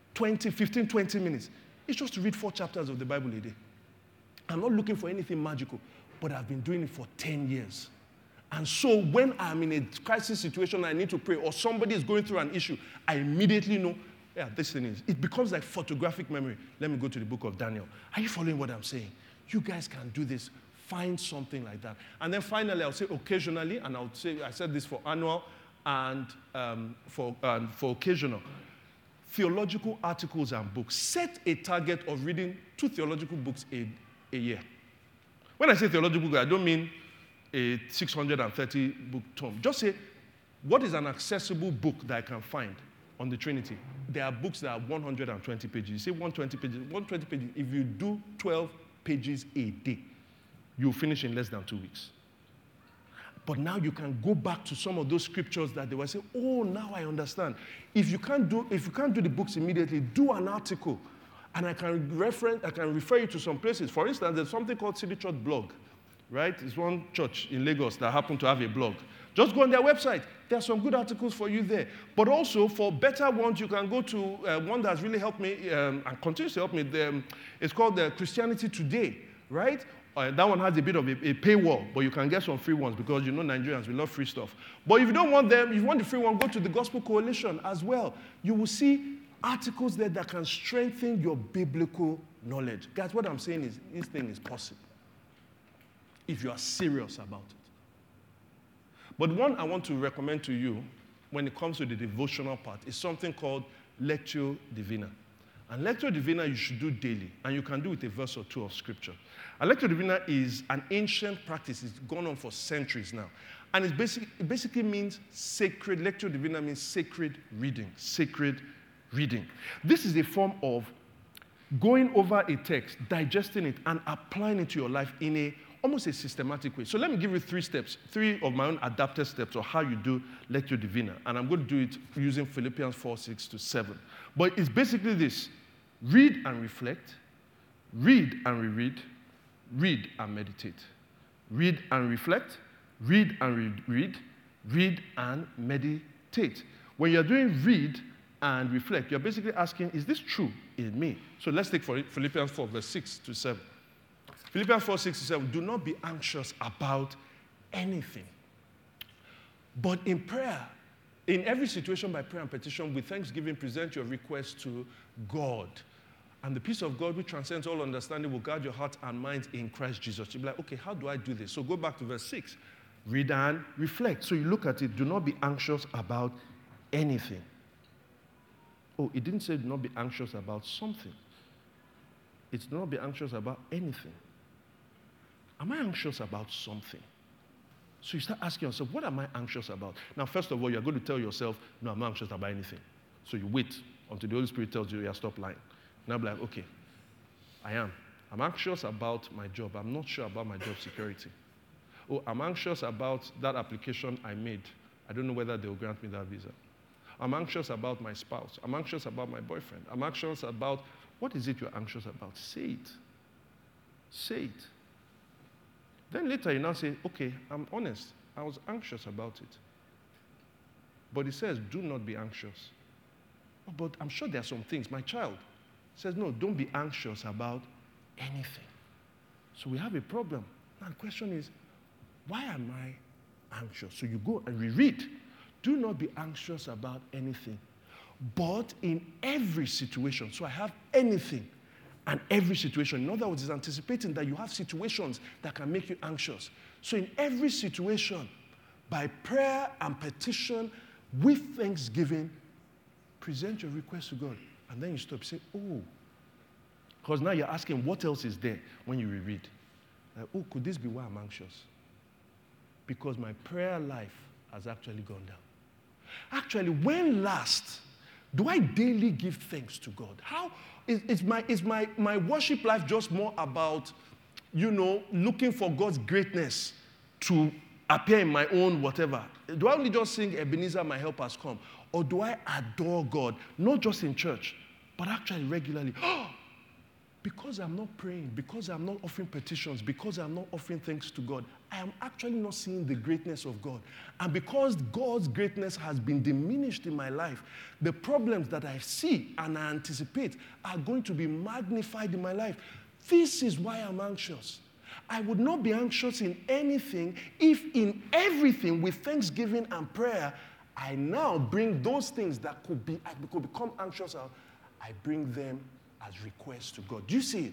15, 20 minutes, it's just to read 4 chapters of the Bible a day. I'm not looking for anything magical, but I've been doing it for 10 years. And so when I'm in a crisis situation, I need to pray, or somebody is going through an issue, I immediately know, yeah, this thing is. It becomes like photographic memory. Let me go to the book of Daniel. Are you following what I'm saying? You guys can do this. Find something like that. And then finally, I'll say occasionally, and I'll say, I said this for annual and for occasional. Theological articles and books. Set a target of reading 2 theological books a year. When I say theological book, I don't mean a 630-book tome. Just say, what is an accessible book that I can find on the Trinity? There are books that are 120 pages. You say 120 pages. 120 pages. If you do 12 pages a day, you'll finish in less than 2 weeks. But now you can go back to some of those scriptures that they were saying, oh, now I understand. If you can't do the books immediately, do an article. And I can refer you to some places. For instance, there's something called City Church Blog, right? It's one church in Lagos that happened to have a blog. Just go on their website. There are some good articles for you there. But also, for better ones, you can go to one that's really helped me and continues to help me. It's called Christianity Today, right? That one has a bit of a paywall, but you can get some free ones because you know Nigerians, we love free stuff. But if you don't want them, if you want the free one, go to the Gospel Coalition as well. You will see articles there that can strengthen your biblical knowledge. Guys, what I'm saying is this thing is possible if you are serious about it. But one I want to recommend to you when it comes to the devotional part is something called Lectio Divina. And Lectio Divina you should do daily, and you can do with a verse or 2 of Scripture. And Lectio Divina is an ancient practice. It's gone on for centuries now. And it basically means sacred. Lectio Divina means sacred reading. Sacred reading. This is a form of going over a text, digesting it, and applying it to your life in almost a systematic way. So let me give you 3 steps, 3 of my own adapted steps of how you do Lectio Divina. And I'm going to do it using Philippians 4:6-7. But it's basically this: read and reflect, read and reread, read and meditate. Read and reflect, read and read, read and meditate. When you're doing read and reflect, you're basically asking, is this true in me? So let's take Philippians 4:6-7. Philippians 4:6-7, do not be anxious about anything. But in prayer, in every situation by prayer and petition, with thanksgiving, present your requests to God. And the peace of God, which transcends all understanding, will guard your hearts and minds in Christ Jesus. You'll be like, okay, how do I do this? So go back to verse 6. Read and reflect. So you look at it, do not be anxious about anything. Oh, it didn't say do not be anxious about something. It's do not be anxious about anything. Am I anxious about something? So you start asking yourself, what am I anxious about? Now, first of all, you're going to tell yourself, no, I'm not anxious about anything. So you wait until the Holy Spirit tells you, yeah, stop lying. Now be like, okay, I am. I'm anxious about my job. I'm not sure about my job security. Oh, I'm anxious about that application I made. I don't know whether they'll grant me that visa. I'm anxious about my spouse. I'm anxious about my boyfriend. I'm anxious about, what is it you're anxious about? Say it. Say it. Then later you now say, okay, I'm honest. I was anxious about it. But it says, do not be anxious. Oh, but I'm sure there are some things. My child says, no, don't be anxious about anything. So we have a problem. Now the question is, why am I anxious? So you go and reread. Do not be anxious about anything, but in every situation. So I have anything and every situation. In other words, it's anticipating that you have situations that can make you anxious. So in every situation, by prayer and petition, with thanksgiving, present your request to God. And then you stop, say, oh. Because now you're asking, what else is there when you reread? Like, oh, could this be why I'm anxious? Because my prayer life has actually gone down. Actually, when last do I daily give thanks to God? How is my worship life just more about, looking for God's greatness to appear in my own whatever? Do I only just sing Ebenezer, my help has come? Or do I adore God, not just in church, but actually regularly? Because I'm not praying, because I'm not offering petitions, because I'm not offering thanks to God, I am actually not seeing the greatness of God. And because God's greatness has been diminished in my life, the problems that I see and I anticipate are going to be magnified in my life. This is why I'm anxious. I would not be anxious in anything if in everything with thanksgiving and prayer, I now bring those things that I could become anxious of, I bring them as requests to God. Do you see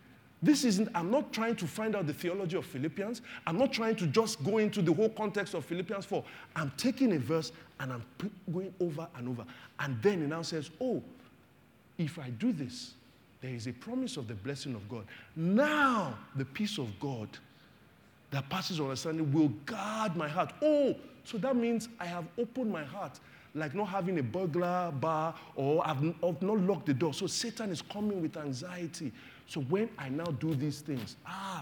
it? I'm not trying to find out the theology of Philippians. I'm not trying to just go into the whole context of Philippians 4. I'm taking a verse and I'm going over and over. And then it now says, oh, if I do this, there is a promise of the blessing of God. Now, the peace of God that passes understanding will guard my heart. Oh, so that means I have opened my heart, like not having a burglar bar, or I've not locked the door. So Satan is coming with anxiety. So when I now do these things,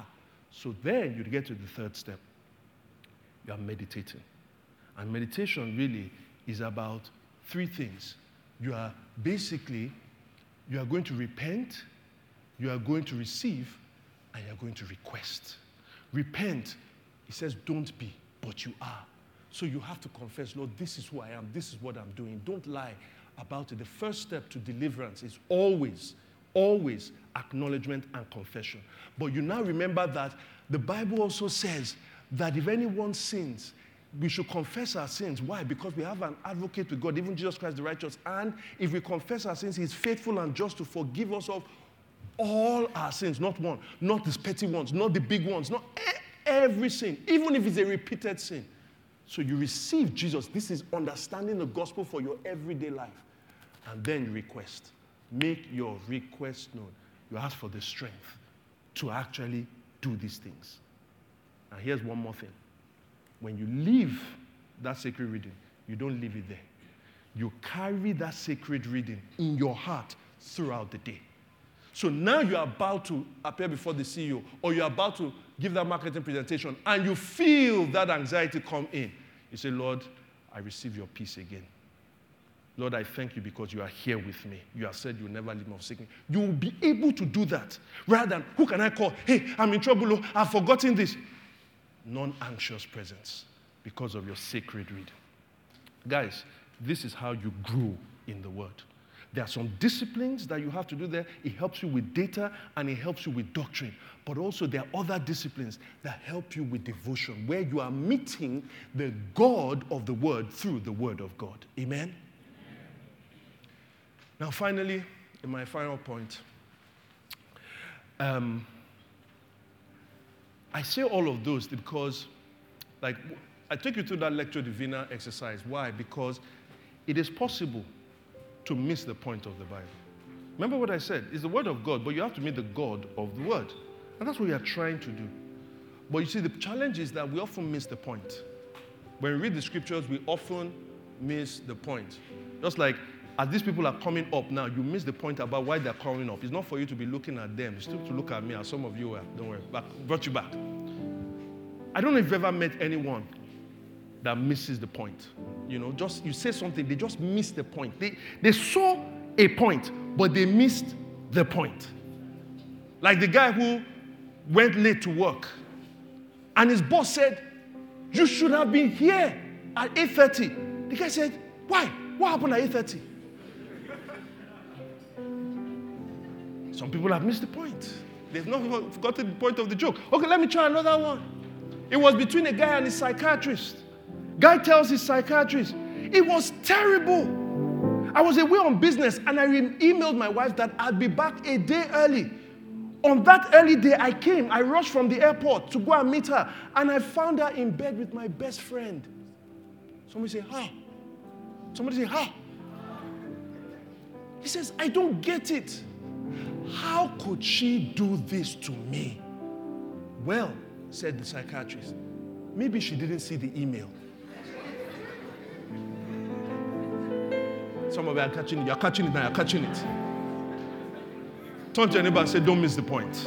so then you get to the third step. You are meditating. And meditation really is about three things. You are going to repent, you are going to receive, and you are going to request. Repent, it says don't be, but you are. So you have to confess, Lord, this is who I am, this is what I'm doing. Don't lie about it. The first step to deliverance is always acknowledgement and confession. But you now remember that the Bible also says that if anyone sins, we should confess our sins. Why? Because we have an advocate with God, even Jesus Christ the righteous. And if we confess our sins, he's faithful and just to forgive us of all our sins. Not one, not the petty ones, not the big ones, not every sin, even if it's a repeated sin. So you receive Jesus. This is understanding the gospel for your everyday life. And then you request. Make your request known. You ask for the strength to actually do these things. And here's one more thing. When you leave that sacred reading, you don't leave it there. You carry that sacred reading in your heart throughout the day. So now you're about to appear before the CEO, or you're about to give that marketing presentation, and you feel that anxiety come in. You say, Lord, I receive your peace again. Lord, I thank you because you are here with me. You have said you will never leave me or forsake me. You will be able to do that rather than, who can I call? Hey, I'm in trouble. I've forgotten this. Non-anxious presence because of your sacred reading. Guys, this is how you grow in the Word. There are some disciplines that you have to do there. It helps you with data and it helps you with doctrine. But also there are other disciplines that help you with devotion, where you are meeting the God of the Word through the Word of God. Amen? Now finally, in my final point, I say all of those because, I take you through that Lectio Divina exercise. Why? Because it is possible to miss the point of the Bible. Remember what I said? It's the Word of God, but you have to meet the God of the Word. And that's what we are trying to do. But you see, the challenge is that we often miss the point. When we read the scriptures, we often miss the point. Just like, as these people are coming up now, you miss the point about why they're coming up. It's not for you to be looking at them. It's still to look at me, as some of you were. Don't worry. Brought you back. I don't know if you've ever met anyone that misses the point. just you say something, they just miss the point. They saw a point, but they missed the point. Like the guy who went late to work, and his boss said, "You should have been here at 8:30. The guy said, "Why? What happened at 8:30? Some people have missed the point. They've not forgotten the point of the joke. Okay, let me try another one. It was between a guy and his psychiatrist. Guy tells his psychiatrist, "It was terrible. I was away on business and I emailed my wife that I'd be back a day early. On that early day, I came. I rushed from the airport to go and meet her, and I found her in bed with my best friend." Somebody say, "How?" Somebody say, "How?" He says, "I don't get it. How could she do this to me?" "Well," said the psychiatrist, "maybe she didn't see the email." Some of you are catching it. You're catching it now. You're catching it. Turn to your neighbor and say, "Don't miss the point."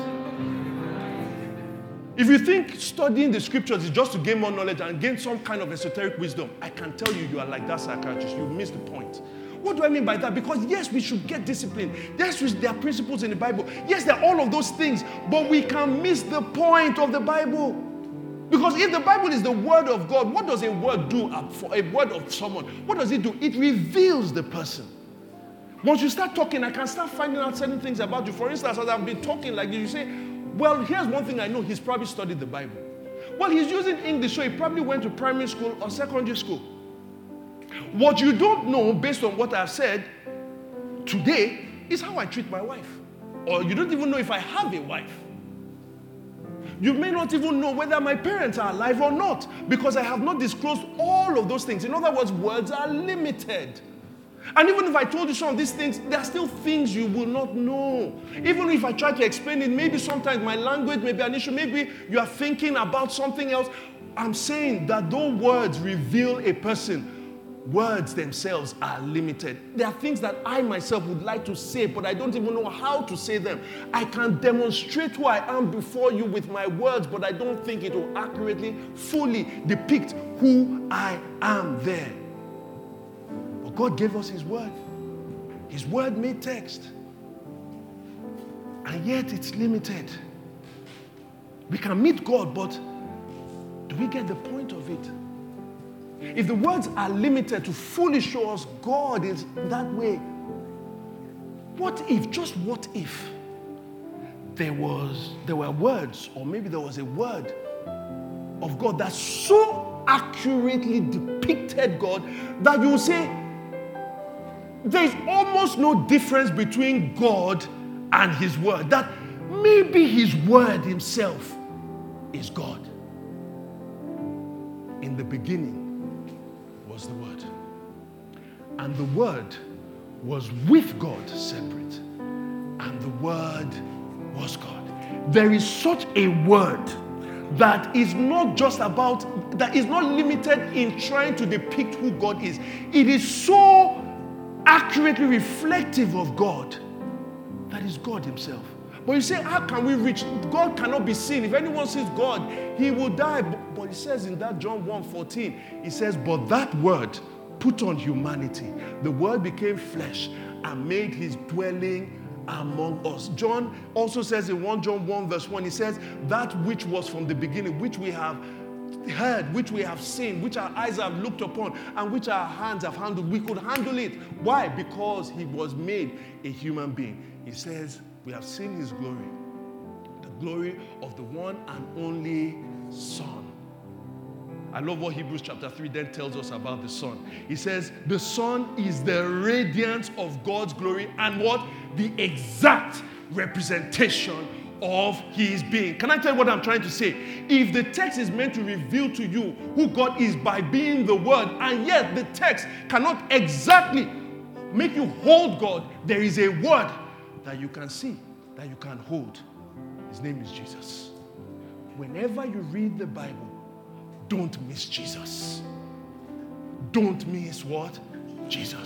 If you think studying the scriptures is just to gain more knowledge and gain some kind of esoteric wisdom, I can tell you, you are like that psychiatrist. You miss the point. What do I mean by that? Because yes, we should get discipline. Yes, there are principles in the Bible. Yes, there are all of those things, but we can miss the point of the Bible. Because if the Bible is the word of God, what does a word do for a word of someone? What does it do? It reveals the person. Once you start talking, I can start finding out certain things about you. For instance, as I've been talking like this, you say, "Well, here's one thing I know. He's probably studied the Bible." Well, he's using English, so he probably went to primary school or secondary school. What you don't know, based on what I've said today, is how I treat my wife. Or you don't even know if I have a wife. You may not even know whether my parents are alive or not, because I have not disclosed all of those things. In other words, words are limited. And even if I told you some of these things, there are still things you will not know. Even if I try to explain it, maybe sometimes my language may be an issue. Maybe you are thinking about something else. I'm saying that though words reveal a person, words themselves are limited. There are things that I myself would like to say, but I don't even know how to say them. I can demonstrate who I am before you with my words, but I don't think it will accurately, fully depict who I am there. But God gave us His word. His word made text. And yet it's limited. We can meet God, but do we get the point of it? If the words are limited to fully show us God is that way, what if, just what if, there were words, or maybe there was a word of God that so accurately depicted God that you will say, there is almost no difference between God and His word, that maybe His word Himself is God. In the beginning was the Word, and the Word was with God separate, and the Word was God. There is such a word that is not just about, that is not limited in trying to depict who God is. It is so accurately reflective of God that is God Himself. But you say, how can we reach? God cannot be seen. If anyone sees God, he will die. But it says in that John 1:14, it says, but that word put on humanity. The word became flesh and made His dwelling among us. John also says in 1 John 1 verse 1, he says, that which was from the beginning, which we have heard, which we have seen, which our eyes have looked upon, and which our hands have handled. We could handle it. Why? Because He was made a human being. He says, we have seen His glory, the glory of the one and only Son. I love what Hebrews chapter 3 then tells us about the Son. He says, the Son is the radiance of God's glory and what? The exact representation of His being. Can I tell you what I'm trying to say? If the text is meant to reveal to you who God is by being the Word, and yet the text cannot exactly make you hold God, there is a word that you can see, that you can hold. His name is Jesus. Whenever you read the Bible, don't miss Jesus. Don't miss what? Jesus.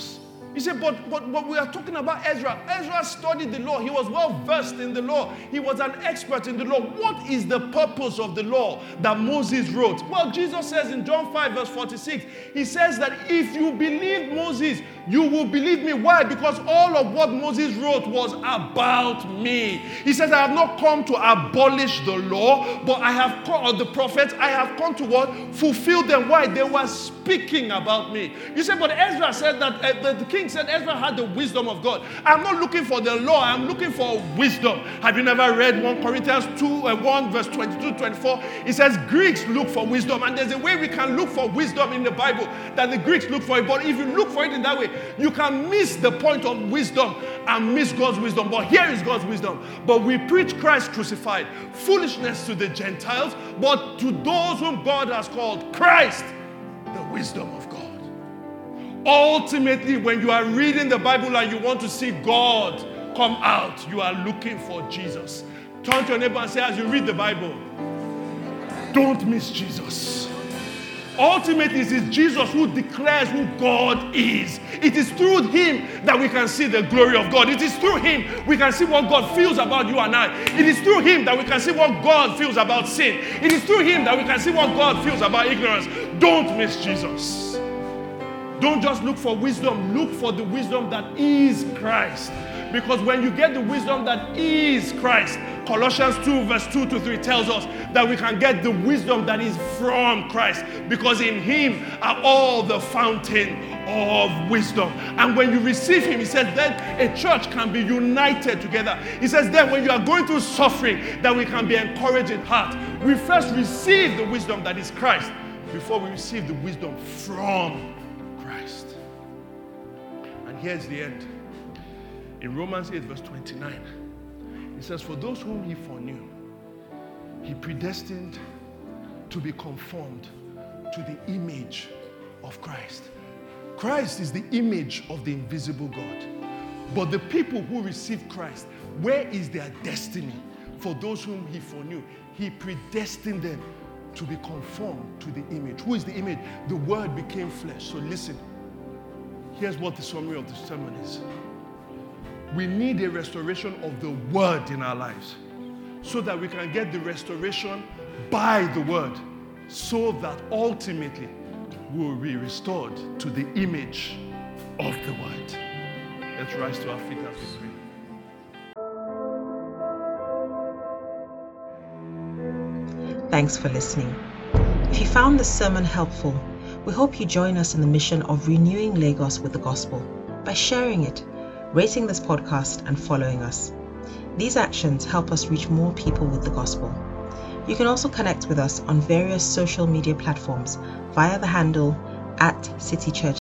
You say, but we are talking about Ezra. Ezra studied the law. He was well versed in the law. He was an expert in the law. What is the purpose of the law that Moses wrote? Well, Jesus says in John 5 verse 46, he says that if you believe Moses, you will believe me. Why? Because all of what Moses wrote was about me. He says, I have not come to abolish the law, but I have come, or the prophets, I have come to what? Fulfill them. Why? They were speaking about me. You say, but Ezra said that, the king said Ezra had the wisdom of God. I'm not looking for the law, I'm looking for wisdom. Have you never read 1 Corinthians 1 verse 22, 24? It says Greeks look for wisdom, and there's a way we can look for wisdom in the Bible that the Greeks look for it. But if you look for it in that way, you can miss the point of wisdom and miss God's wisdom. But here is God's wisdom. But we preach Christ crucified, foolishness to the Gentiles, but to those whom God has called, Christ, the wisdom of God. Ultimately, when you are reading the Bible and you want to see God come out, you are looking for Jesus. Turn to your neighbor and say, as you read the Bible, don't miss Jesus. Ultimately, it is Jesus who declares who God is. It is through him that we can see the glory of God. It is through him we can see what God feels about you and I. It is through him that we can see what God feels about sin. It is through him that we can see what God feels about ignorance. Don't miss Jesus. Don't just look for wisdom. Look for the wisdom that is Christ. Because when you get the wisdom that is Christ, Colossians 2 verse 2 to 3 tells us that we can get the wisdom that is from Christ. Because in him are all the fountain of wisdom. And when you receive him, he said then a church can be united together. He says then when you are going through suffering, that we can be encouraged in heart. We first receive the wisdom that is Christ before we receive the wisdom from Christ. And here's the end. In Romans 8 verse 29, it says, for those whom he foreknew, he predestined to be conformed to the image of Christ. Christ is the image of the invisible God. But the people who receive Christ, where is their destiny? For those whom he foreknew, he predestined them to be conformed to the image. Who is the image? The Word became flesh. So listen, here's what the summary of the sermon is. We need a restoration of the Word in our lives so that we can get the restoration by the Word, so that ultimately we will be restored to the image of the Word. Let's rise to our feet as we pray. Thanks for listening. If you found this sermon helpful, we hope you join us in the mission of renewing Lagos with the gospel by sharing it, rating this podcast, and following us. These actions help us reach more people with the gospel. You can also connect with us on various social media platforms via the handle @CityChurch